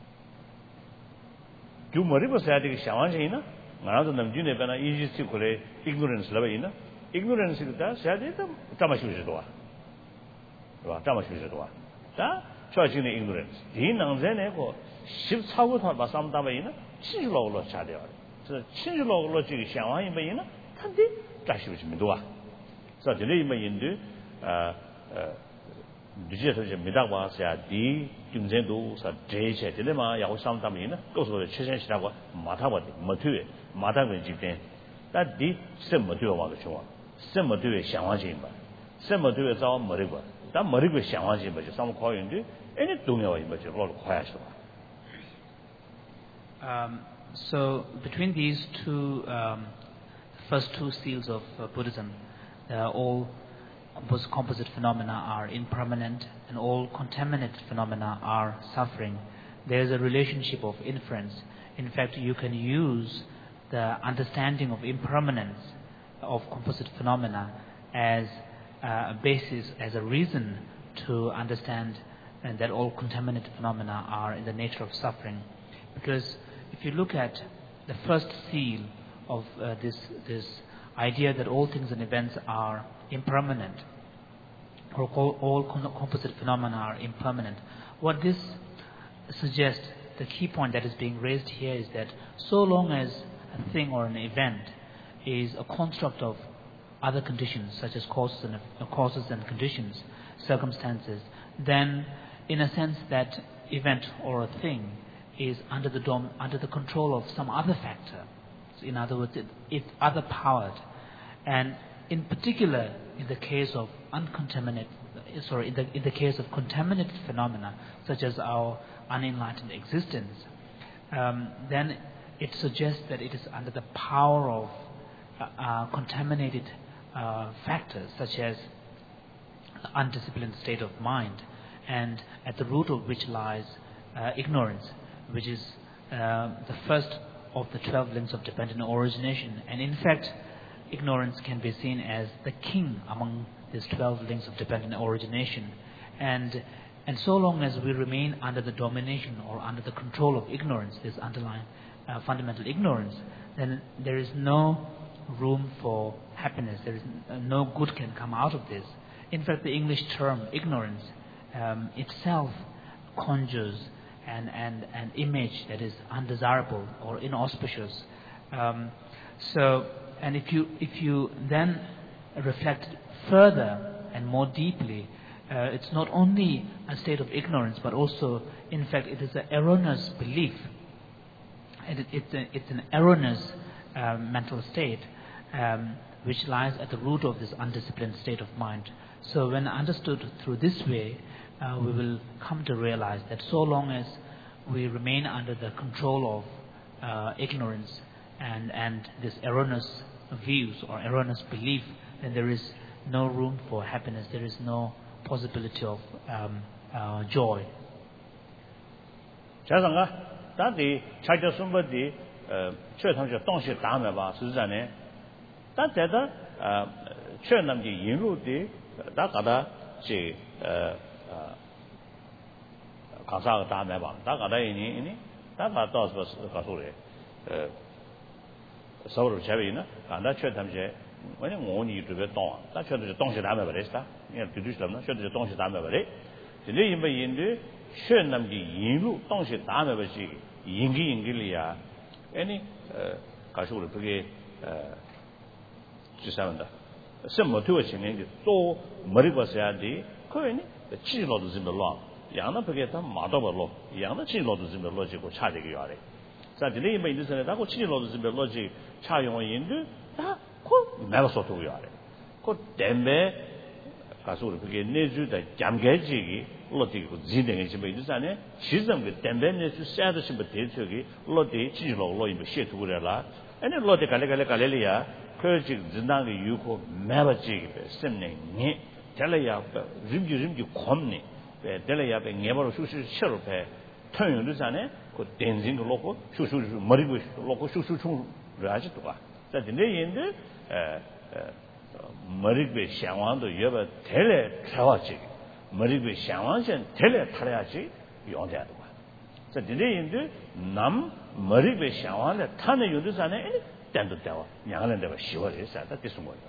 주 머리 봐서 해야 되게 상황신이나? 나도 남준에 변화 이지스 그래 ignorance 라베이나? ignorance가 사야되다 담아주지도 와. 와, 담아주지도 와. 자, 저지는 ignorance. 이 능전에고 십사부터 말씀담이나 친주로로 차려요. 저 친주로로 지금 상황이 뭐이나? 한데 다시우지면도 와. 그래서 저희 뭐인데 아, 어, 디제서 좀 미다와서야 디 경쟁도 사 제체 되려마 야고 상담이나 그것으로 최선시라고 마타버디 못해 마타버 집된 다디 셈모되어 와도 좋아. 셈모되어 상황이 뭐. 셈모되어 자 머리고 다 머리고 상황이 뭐지? 좀 거인데 애니 동요이 뭐지? 그걸 kho야셔. Um so between these two um first two seals of uh, Buddhism, uh, all compos- composite phenomena are impermanent and all contaminated phenomena are suffering. There is a relationship of inference. In fact, you can use the understanding of impermanence of composite phenomena as uh, a basis, as a reason to understand and that all contaminated phenomena are in the nature of suffering. Because if you look at the first seal of uh, this this idea that all things and events are impermanent, or all, all composite phenomena are impermanent, what this suggests, the key point that is being raised here is that so long as a thing or an event is a construct of other conditions, such as causes and uh, causes and conditions, circumstances, then in a sense that event or a thing is under the dom- under the control of some other factor. So in other words, it, it's other powered, and in particular, in the case of uncontaminated, sorry, in the in the case of contaminated phenomena, such as our unenlightened existence, um, then it suggests that it is under the power of uh, uh, contaminated uh, factors, such as the undisciplined state of mind, and at the root of which lies uh, ignorance, which is uh, the first of the twelve links of dependent origination. And in fact, ignorance can be seen as the king among these twelve links of dependent origination. And, and so long as we remain under the domination or under the control of ignorance, this underlying uh, fundamental ignorance, then there is no room for happiness. There is no good can come out of this. In fact, the English term ignorance um, itself conjures an, an, an image that is undesirable or inauspicious. Um, so, and if you if you then reflect further and more deeply, uh, it's not only a state of ignorance, but also, in fact, it is an erroneous belief. It, it's, a, it's an erroneous uh, mental state, um, which lies at the root of this undisciplined state of mind. So when understood through this way, uh, we will come to realize that so long as we remain under the control of uh, ignorance and, and this erroneous views or erroneous belief, then there is no room for happiness. There is no possibility of um, uh, joy. 다디 차저 숨버디 어 최상적 동시 다음에 봐实际上呢 다때다 어 최남지 인루디 다가다 지 어 가사가 다음에 봐 다가다 이니 이니 다가 또서 가소래 어 서울 제비나 간다 최탐제 왜냐 원이 두배 동 다 최도 동시 다음에 버렸다 이 뒤뒤스럽나 최도 동시 다음에 버려 근데 이뭐 인도 최남지 인루 동시 다음에 버시 인기 인기리야 아니 어 가시고 그게 어 지사한다什么都情人做머리 벗어야 돼 그거니 지로도 좀 놀라 양은 그게 다 마도벌로 양은 지로도 좀 놀라지고 차되게 요래 자 근데 이 메인에서 다고 지로도 좀 놀라지 차용인도 다고 매버서도 요래 그 때문에 가서 그게 내주다 잠개지기 로디고 지능이 좀 있잖아요. 시점 그 때문에 수사도 좀 대처기 로디 지로 로이면 시투그래라. 아니 로디 갈래갈래 갈래리야. 그 지금 지나게 유고 매버지기 셈네니. 달려야 림지 림지 콤니. 배 달려야 배 내버려 수수 쳐로 배 통용도잖아요. 그 댄징도 놓고 수수수 머리고 놓고 수수충 라지도 봐. 자 근데 얘인데 에 머리배 상황도 여봐 달래 차와지. 머리배 상황선 달래 타야지 용자도 봐. 자 근데 남 머리배 상황에 타는 요도잖아요. 단도 되와. 양은 되와 시월에 살다 됐은 거예요.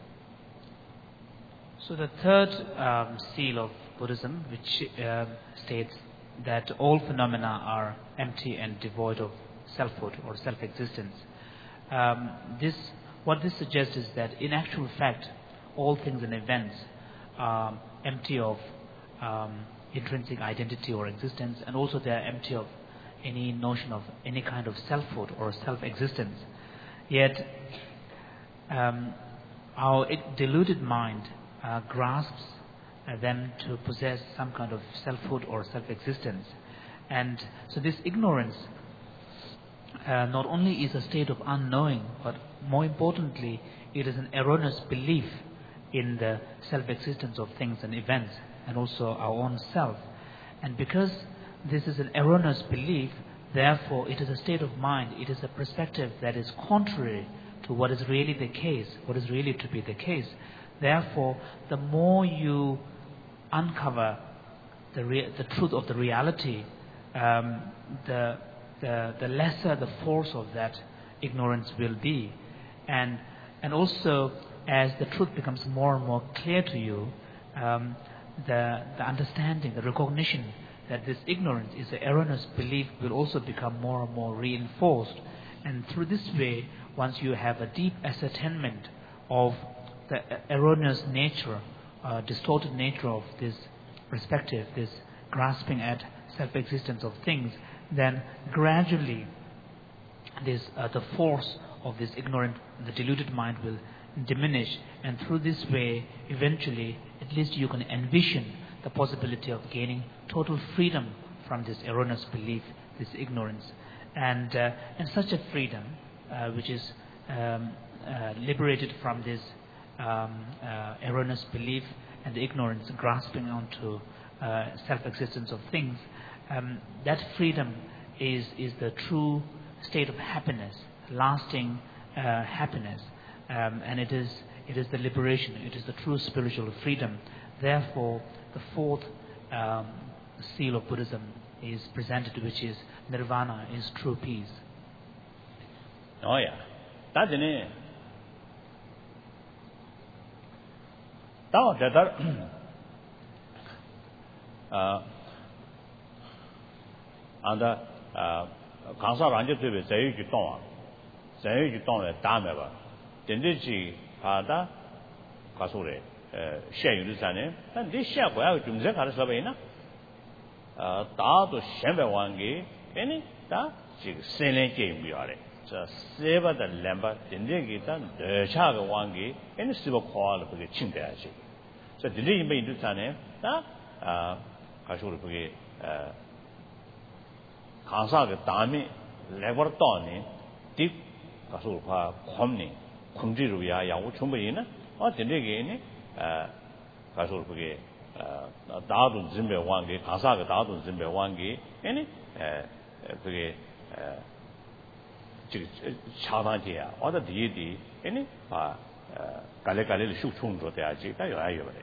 So the third um, seal of Buddhism, which uh, states that all phenomena are empty and devoid of selfhood or self-existence. Um, this, what this suggests is that in actual fact, all things and events are empty of um, intrinsic identity or existence, and also they are empty of any notion of any kind of selfhood or self-existence. Yet, um, our deluded mind uh, grasps uh, them to possess some kind of selfhood or self-existence. And so this ignorance uh, not only is a state of unknowing, but more importantly, it is an erroneous belief in the self-existence of things and events, and also our own self. And because this is an erroneous belief, therefore it is a state of mind, it is a perspective that is contrary to what is really the case, what is really to be the case. Therefore, the more you uncover the, rea- the truth of the reality, um, the, the, the lesser the force of that ignorance will be. And, and also, as the truth becomes more and more clear to you, um, the, the understanding, the recognition that this ignorance is an erroneous belief will also become more and more reinforced. And through this way, once you have a deep ascertainment of the erroneous nature, uh, distorted nature of this perspective, this grasping at self-existence of things, then gradually this, uh, the force of this ignorant, the deluded mind will diminish, and through this way, eventually, at least you can envision the possibility of gaining total freedom from this erroneous belief, this ignorance. And, uh, and such a freedom, uh, which is um, uh, liberated from this um, uh, erroneous belief and the ignorance grasping onto uh, self-existence of things, um, that freedom is, is the true state of happiness, lasting uh, happiness. Um, and it is it is the liberation, it is the true spiritual freedom. Therefore, the fourth um, seal of Buddhism is presented, which is nirvana, is true peace. Oh yeah, that's it. Now that uh, and uh, Kansa Ranja to be say you don't, say you don't let damn ever. Then did she ada Kasure share you this and and this share where you can have Slovenia. Uh, da to Shembe Wangi, any da, she selling game we are. Just save the lamber, the Nigitan, the Chaga Wangi, any civil call for the Chindashi. So the Lee made to Tane, da, uh, Kashuri, uh, Kansaga Dami, Labortoni, Deep Kasurpa, Komni, Kunjiruya, Yavuchumina, or the Nigini, uh, Kashuri. 다도 진배 왕게 가사가 다도 진배 왕게 아니 에 그게 에 지금 차단지야 어디 뒤에 아니 아 갈래갈래를 슉충도 돼야지 다 요아요 그래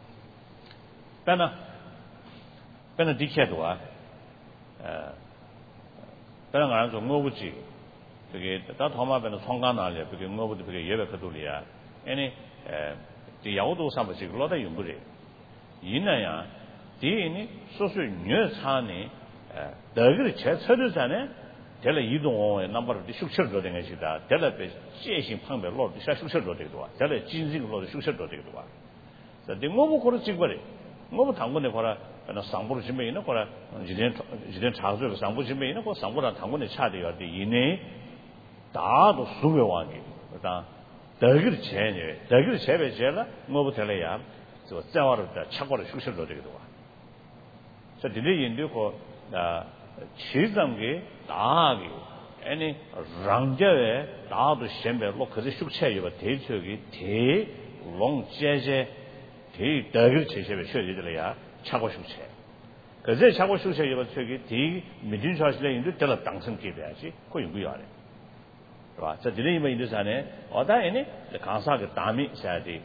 배나 배나 디케도아 에 배나 가는 좀 뭐부지 그게 다 도마배는 성간날래 그게 뭐부지 그게 예배가돌이야 아니 에 야오도 삼버지 그러다 용부리 이나야 디니 소소 녀차네 더그 제철잖아 될 이동의 넘버를 슉슉 되는 것이다 될에 제신 방배로 슉슉 되기도 와 될에 진진으로 슉슉 되기도 와 근데 뭐뭐 그렇지 그래 뭐뭐 당근에 거라 나 상부를 준비 있는 거라 이제 이제 차서 상부 준비 있는 거 상부랑 당근에 차대야 돼 이내 다도 수배 왕이 그다 더그 제네 더그 제배 제라 뭐부 될래야 저 자와를 차고를 슉슉 되기도 와. 저 뒤에 인도고 아 지점게 다하게 아니 랑제에 다도 셴배로 그저 슉채이가 대처기 대 롱제제 대 더그 제제배 쉬어지들이야 차고 슉채. 그저 차고 슉채이가 저기 대 미진사실에 인도 될 당선게 돼야지. 그 연구야. 봐. 저 뒤에 이면 인도산에 어다에니 강사가 담이 해야 돼.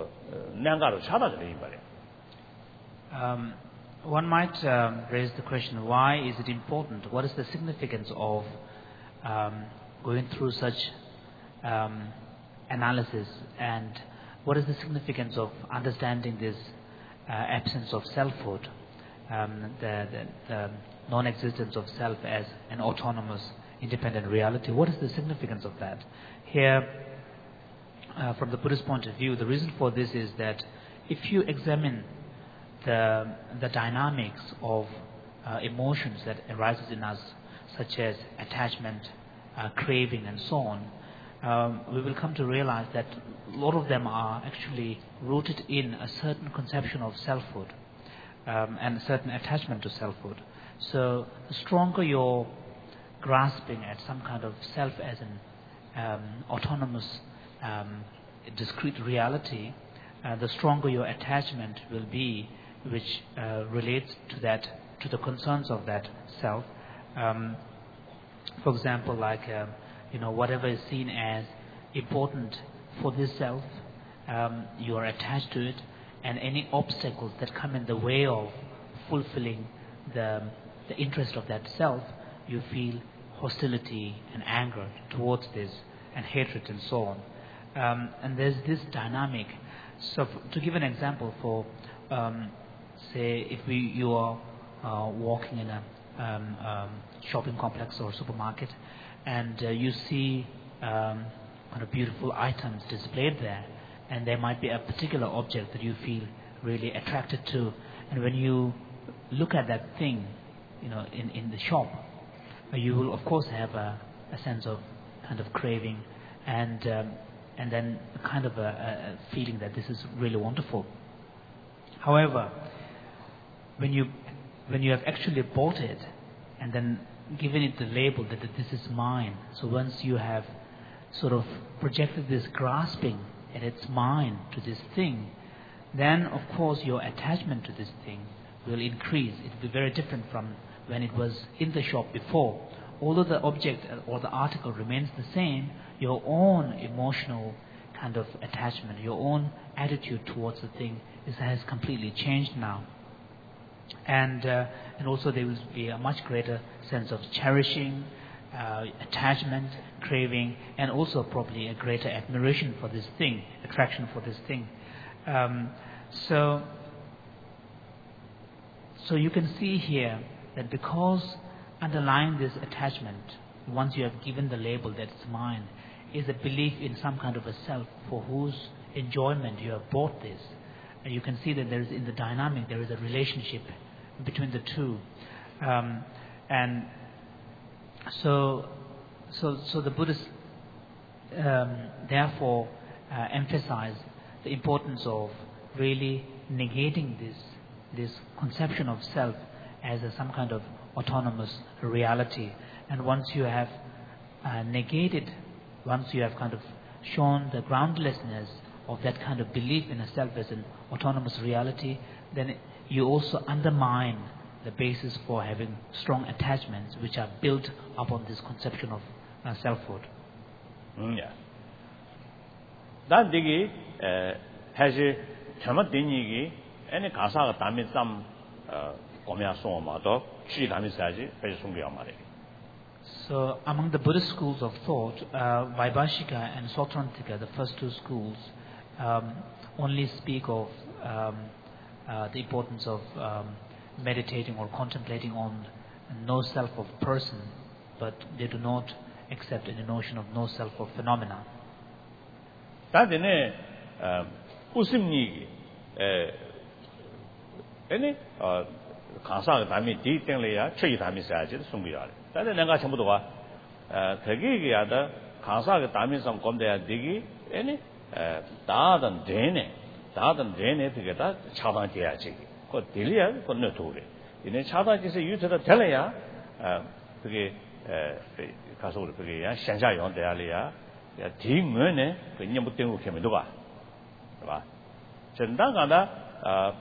Um, one might um, raise the question, why is it important? What is the significance of um, going through such um, analysis, and what is the significance of understanding this uh, absence of selfhood, um, the, the, the non-existence of self as an autonomous, independent reality? What is the significance of that? Here, Uh, from the Buddhist point of view, the reason for this is that if you examine the the dynamics of uh, emotions that arises in us, such as attachment, uh, craving, and so on, um, we will come to realize that a lot of them are actually rooted in a certain conception of selfhood um, and a certain attachment to selfhood. So the stronger your grasping at some kind of self as an um, autonomous Um, discrete reality, uh, the stronger your attachment will be, which uh, relates to that, to the concerns of that self. Um, for example, like uh, you know, whatever is seen as important for this self, um, you are attached to it, and any obstacles that come in the way of fulfilling the the interest of that self, you feel hostility and anger towards this, and hatred and so on. Um, and there's this dynamic. So, f- to give an example, for um, say, if we you are uh, walking in a um, um, shopping complex or supermarket, and uh, you see um, kind of beautiful items displayed there, and there might be a particular object that you feel really attracted to, and when you look at that thing, you know, in in the shop, uh, you will of course have a, a sense of kind of craving, and um, and then a kind of a, a feeling that this is really wonderful. However, when you when you have actually bought it and then given it the label that, that this is mine, so once you have sort of projected this grasping and it's mine to this thing, then of course your attachment to this thing will increase. It will be very different from when it was in the shop before. Although the object or the article remains the same, your own emotional kind of attachment. Your own attitude towards the thing is, has completely changed now. And, uh, and also there will be a much greater sense of cherishing, uh, attachment, craving, and also probably a greater admiration for this thing, attraction for this thing. Um, so, so you can see here that because underlying this attachment, once you have given the label that it's mine, is a belief in some kind of a self for whose enjoyment you have bought this. And you can see that there is, in the dynamic, there is a relationship between the two. Um, and so, so, so the Buddhists um, therefore uh, emphasize the importance of really negating this, this conception of self as a, some kind of autonomous reality. And once you have uh, negated, once you have kind of shown the groundlessness of that kind of belief in a self as an autonomous reality, then you also undermine the basis for having strong attachments which are built upon this conception of uh, selfhood. Mm, yeah. That digi has a chama dinigi any kasa tamit some komya soma to chi tamit saji pe sungi amare. So among the Buddhist schools of thought, uh, Vaibhashika and Sautrantika, the first two schools, um, only speak of um, uh, the importance of um, meditating or contemplating on no self of person, but they do not accept any notion of no self of phenomena. That in a usimni, any Kansa Tami, Ditinglia, Tree Tami Saji, Sungiar. That is Nangashamudua, Tagigi, other Kansa Tami, some come there, Digi, any Dad and Dane, Dad and Dane together, Chavan Tiachi, got Dilia, got Noturi. In a Chava is a use of the Telia, Pigi Castle Pigi, Shanjayon, the Alia, Team Mune, the Yamutin Kemidua. Chendangana.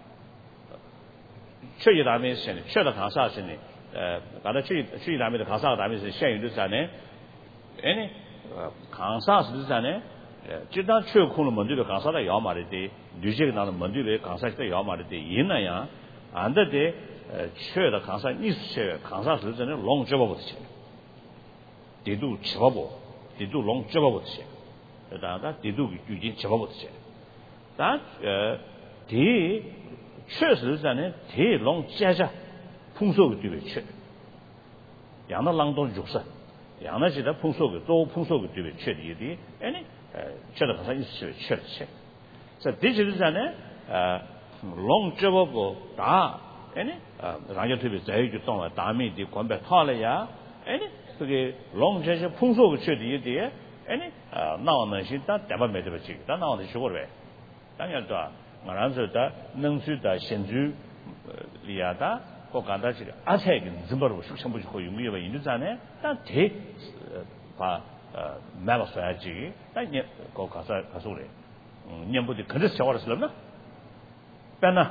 确一大面是确的康萨是呢，呃，把它确确一大面的康萨大面是现有的啥呢？哎呢，呃，康萨是啥呢？呃，就当确空了门对的康萨的要嘛的的，旅行当中门对的康萨的要嘛的的，因那样，安的的呃确的康萨你是确康萨是真的龙九百不的钱，地度七百不，地度龙九百不的钱，呃，当然地度究竟七百不的钱，但呃地。 确实在呢，铁龙加加碰手的对不确，养的浪东就是，养的是在碰手的多碰手的对不确的一点，哎呢，呃，确的好像意思是确的确，在的确是在呢，呃，龙这个个大，哎呢，呃，人家特别在意就当了大面的关白套了呀，哎呢，这个龙这些碰手的确的一点，哎呢，呃，那我们是当代表没得不去，但那我们学过了呗，当然对吧？ 我让说的能说的现住里亚的，我感到这个而且跟怎么了，是全部是可以用的，因为啥呢？但他把呃买了手机，但你搞搞啥搞说嘞？嗯，你不得可是小的是了呢？但呢，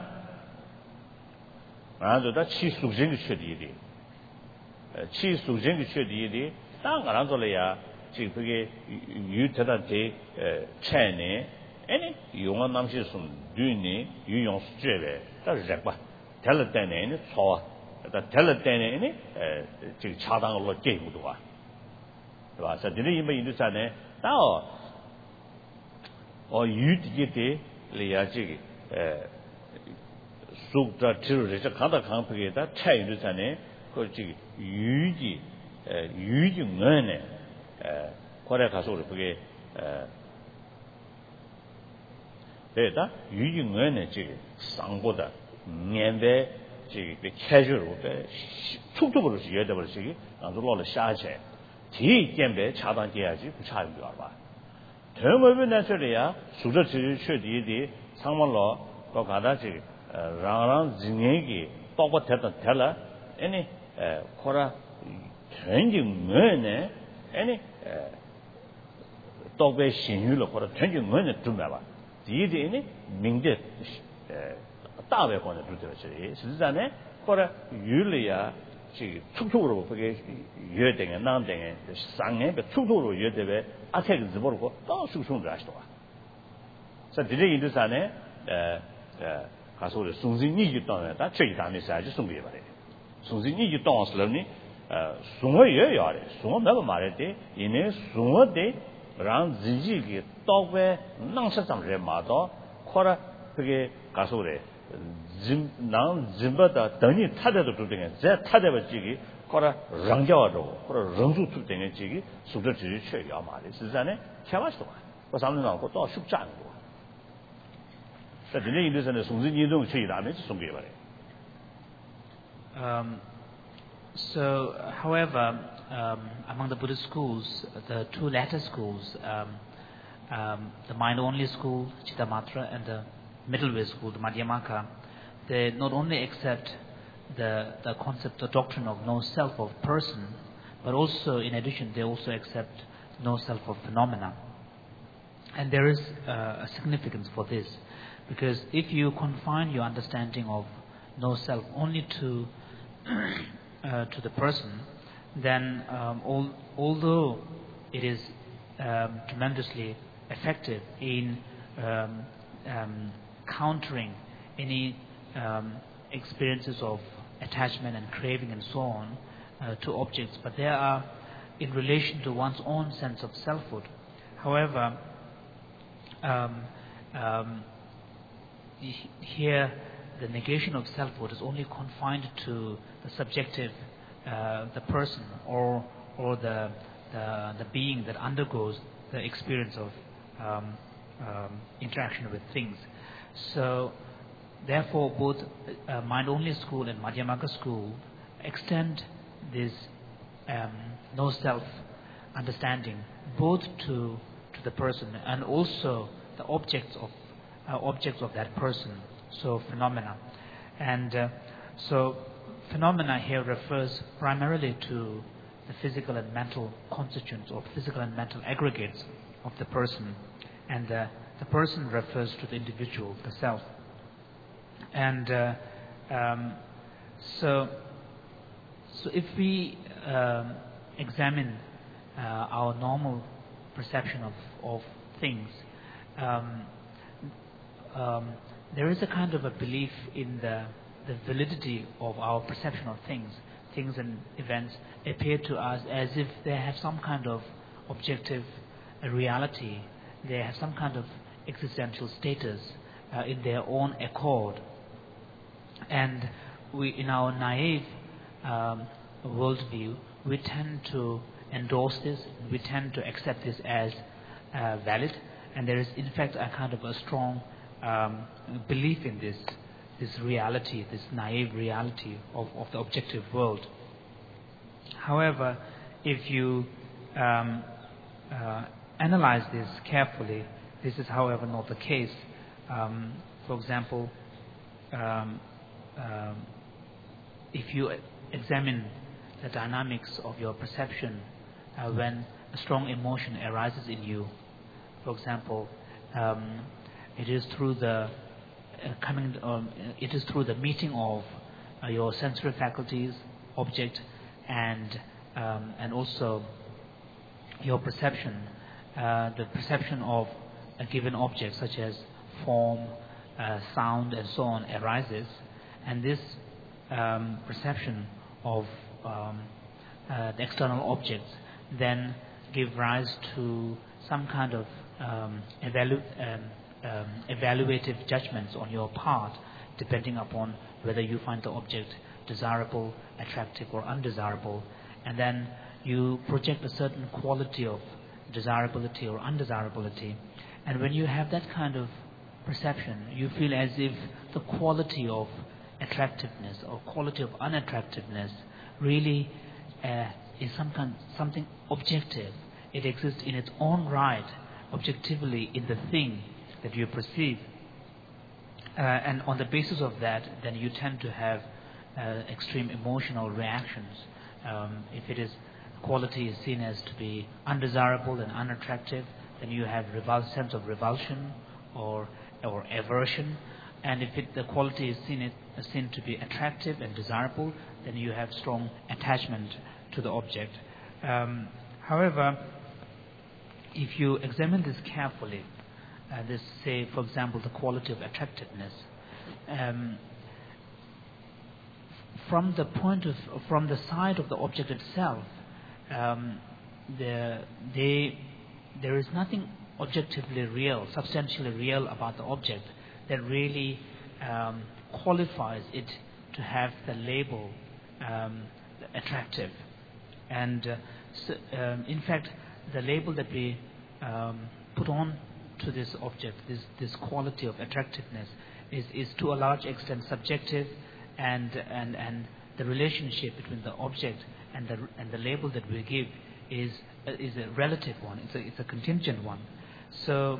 我让说的去属性的缺点的，呃，去属性的缺点的，但我让说了呀，这个有特大的呃产业。 哎呢，用我那些是对呢，运用是绝呗，但是这个，谈了单呢，错啊，但谈了单呢，呢，呃，这个恰当的逻辑不多啊，对吧？这这里因为有的啥呢？但哦，哦，有的的，里呀这个，呃，属的就是这看到看不给他参与的啥呢？和这个有的，呃，有的我呢，呃，后来他说的不给，呃。 对的，有的我呢，这个上过的年代，这个被开学了的，初中不是学的不是这个，然后老了下去，体检呗，恰当点下去不差一点吧？他们本来这里呀，宿舍去学的的，上完了，我看到这个，呃，让让人给包括他的他了，哎呢，呃，或者曾经我呢，哎呢，呃，到被幸运了，或者曾经我呢准备了。 第一点呢，明的呃大外方的都在这里，实际上呢，或者有了呀， 지 축축으로 그게 여대게 난대게 상에 축축으로 여대베 아택 집어고 또 숙성을 하시더라. 자, 디제 인도산에 에 가서 송진이 있다네. 다 저기 다음에 사지 송게 말해. 송진이 있다었으니 어 송어여 야래. 송어 내가 말했대. 이내 송어대 랑 지지기 떡에 낭사장래 마도 코라 그게 가서 그래. 짐난 짐바다等이 타대도 주등에 제 타대버 지기 코라 랑자와도 코라 랑수 주등에 지기 수도 지지 쳐야 말해.实际上呢 개와서도 그 사람들 나고 또 쉽지 않고 자, 근데 인도에서는 송진이동 처리라면 송게 말해. Um so however um among the Buddhist schools, the two latter schools, um um the mind only school, Chittamatra, and the middle way school, the Madhyamaka, they not only accept the the concept, the doctrine of no self of person, but also in addition they also accept no self of phenomena. And there is uh, a significance for this, because if you confine your understanding of no self only to uh, to the person, then um, all, although it is um, tremendously effective in um, um, countering any um, experiences of attachment and craving and so on uh, to objects, but they are in relation to one's own sense of selfhood. However, um, um, here the negation of selfhood is only confined to the subjective, uh, the person or or the, the the being that undergoes the experience of um, um, interaction with things. So, therefore, both uh, mind-only school and Madhyamaka school extend this um, no self understanding both to to the person and also the objects of uh, objects of that person. So phenomena, and uh, so phenomena here refers primarily to the physical and mental constituents or physical and mental aggregates of the person, and uh, the person refers to the individual, the self. And uh, um, so, so if we um, examine uh, our normal perception of of things, um, um, there is a kind of a belief in the the validity of our perception of things. Things and events appear to us as if they have some kind of objective uh, reality. They have some kind of existential status uh, in their own accord. And we, in our naive um, worldview, we tend to endorse this. We tend to accept this as uh, valid. And there is, in fact, a kind of a strong um, belief in this. This reality, this naive reality of, of the objective world. However, if you um, uh, analyze this carefully, this is, however, not the case. Um, for example, um, um, if you examine the dynamics of your perception uh, when a strong emotion arises in you, for example, um, it is through the Uh, coming, um, it is through the meeting of uh, your sensory faculties, object, and um, and also your perception, uh, the perception of a given object, such as form, uh, sound, and so on, arises, and this um, perception of um, uh, the external objects then give rise to some kind of um, evalu- um, Um, evaluative judgments on your part, depending upon whether you find the object desirable, attractive, or undesirable, and then you project a certain quality of desirability or undesirability. And when you have that kind of perception, you feel as if the quality of attractiveness or quality of unattractiveness really uh, is some kind, something objective. It exists in its own right, objectively, in the thing that you perceive, uh, and on the basis of that, then you tend to have uh, extreme emotional reactions. Um, if it is quality is seen as to be undesirable and unattractive, then you have revul- sense of revulsion or or aversion. And if it, the quality is seen it, seen to be attractive and desirable, then you have strong attachment to the object. Um, however, if you examine this carefully, uh, this, say, for example, the quality of attractiveness, um, from the point of, from the side of the object itself, um, the, they, there is nothing objectively real, substantially real about the object that really um, qualifies it to have the label um, attractive. And uh, so, um, in fact, the label that we um, put on to this object, this, this quality of attractiveness, is, is to a large extent subjective, and, and, and the relationship between the object and the, and the label that we give is, uh, is a relative one, it's a, it's a contingent one. So,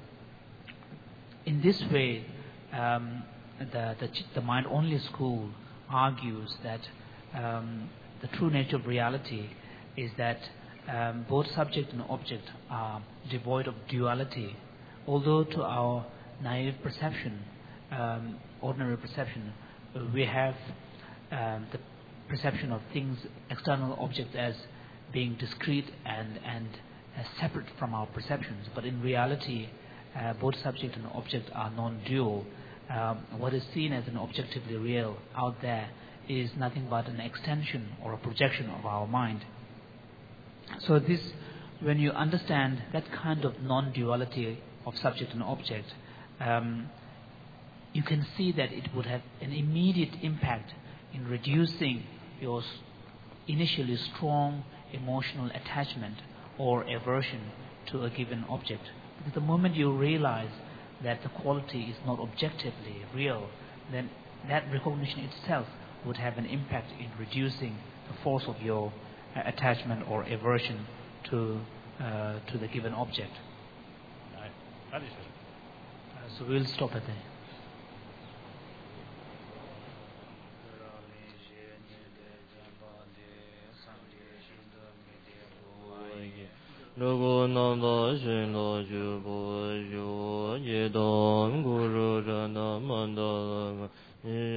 in this way, um, the, the, the mind-only school argues that um, the true nature of reality is that um, both subject and object are devoid of duality, although to our naive perception, um, ordinary perception, we have um, the perception of things, external objects, as being discrete and, and uh, separate from our perceptions. But in reality, uh, both subject and object are non-dual. Um, what is seen as an objectively real out there is nothing but an extension or a projection of our mind. So this, when you understand that kind of non-duality of subject and object, um, you can see that it would have an immediate impact in reducing your initially strong emotional attachment or aversion to a given object. Because the moment you realize that the quality is not objectively real, then that recognition itself would have an impact in reducing the force of your uh, attachment or aversion to uh, to the given object. Uh, so we'll stop at there. Logo nanda shinda jubo yo ye dam guru rana mandala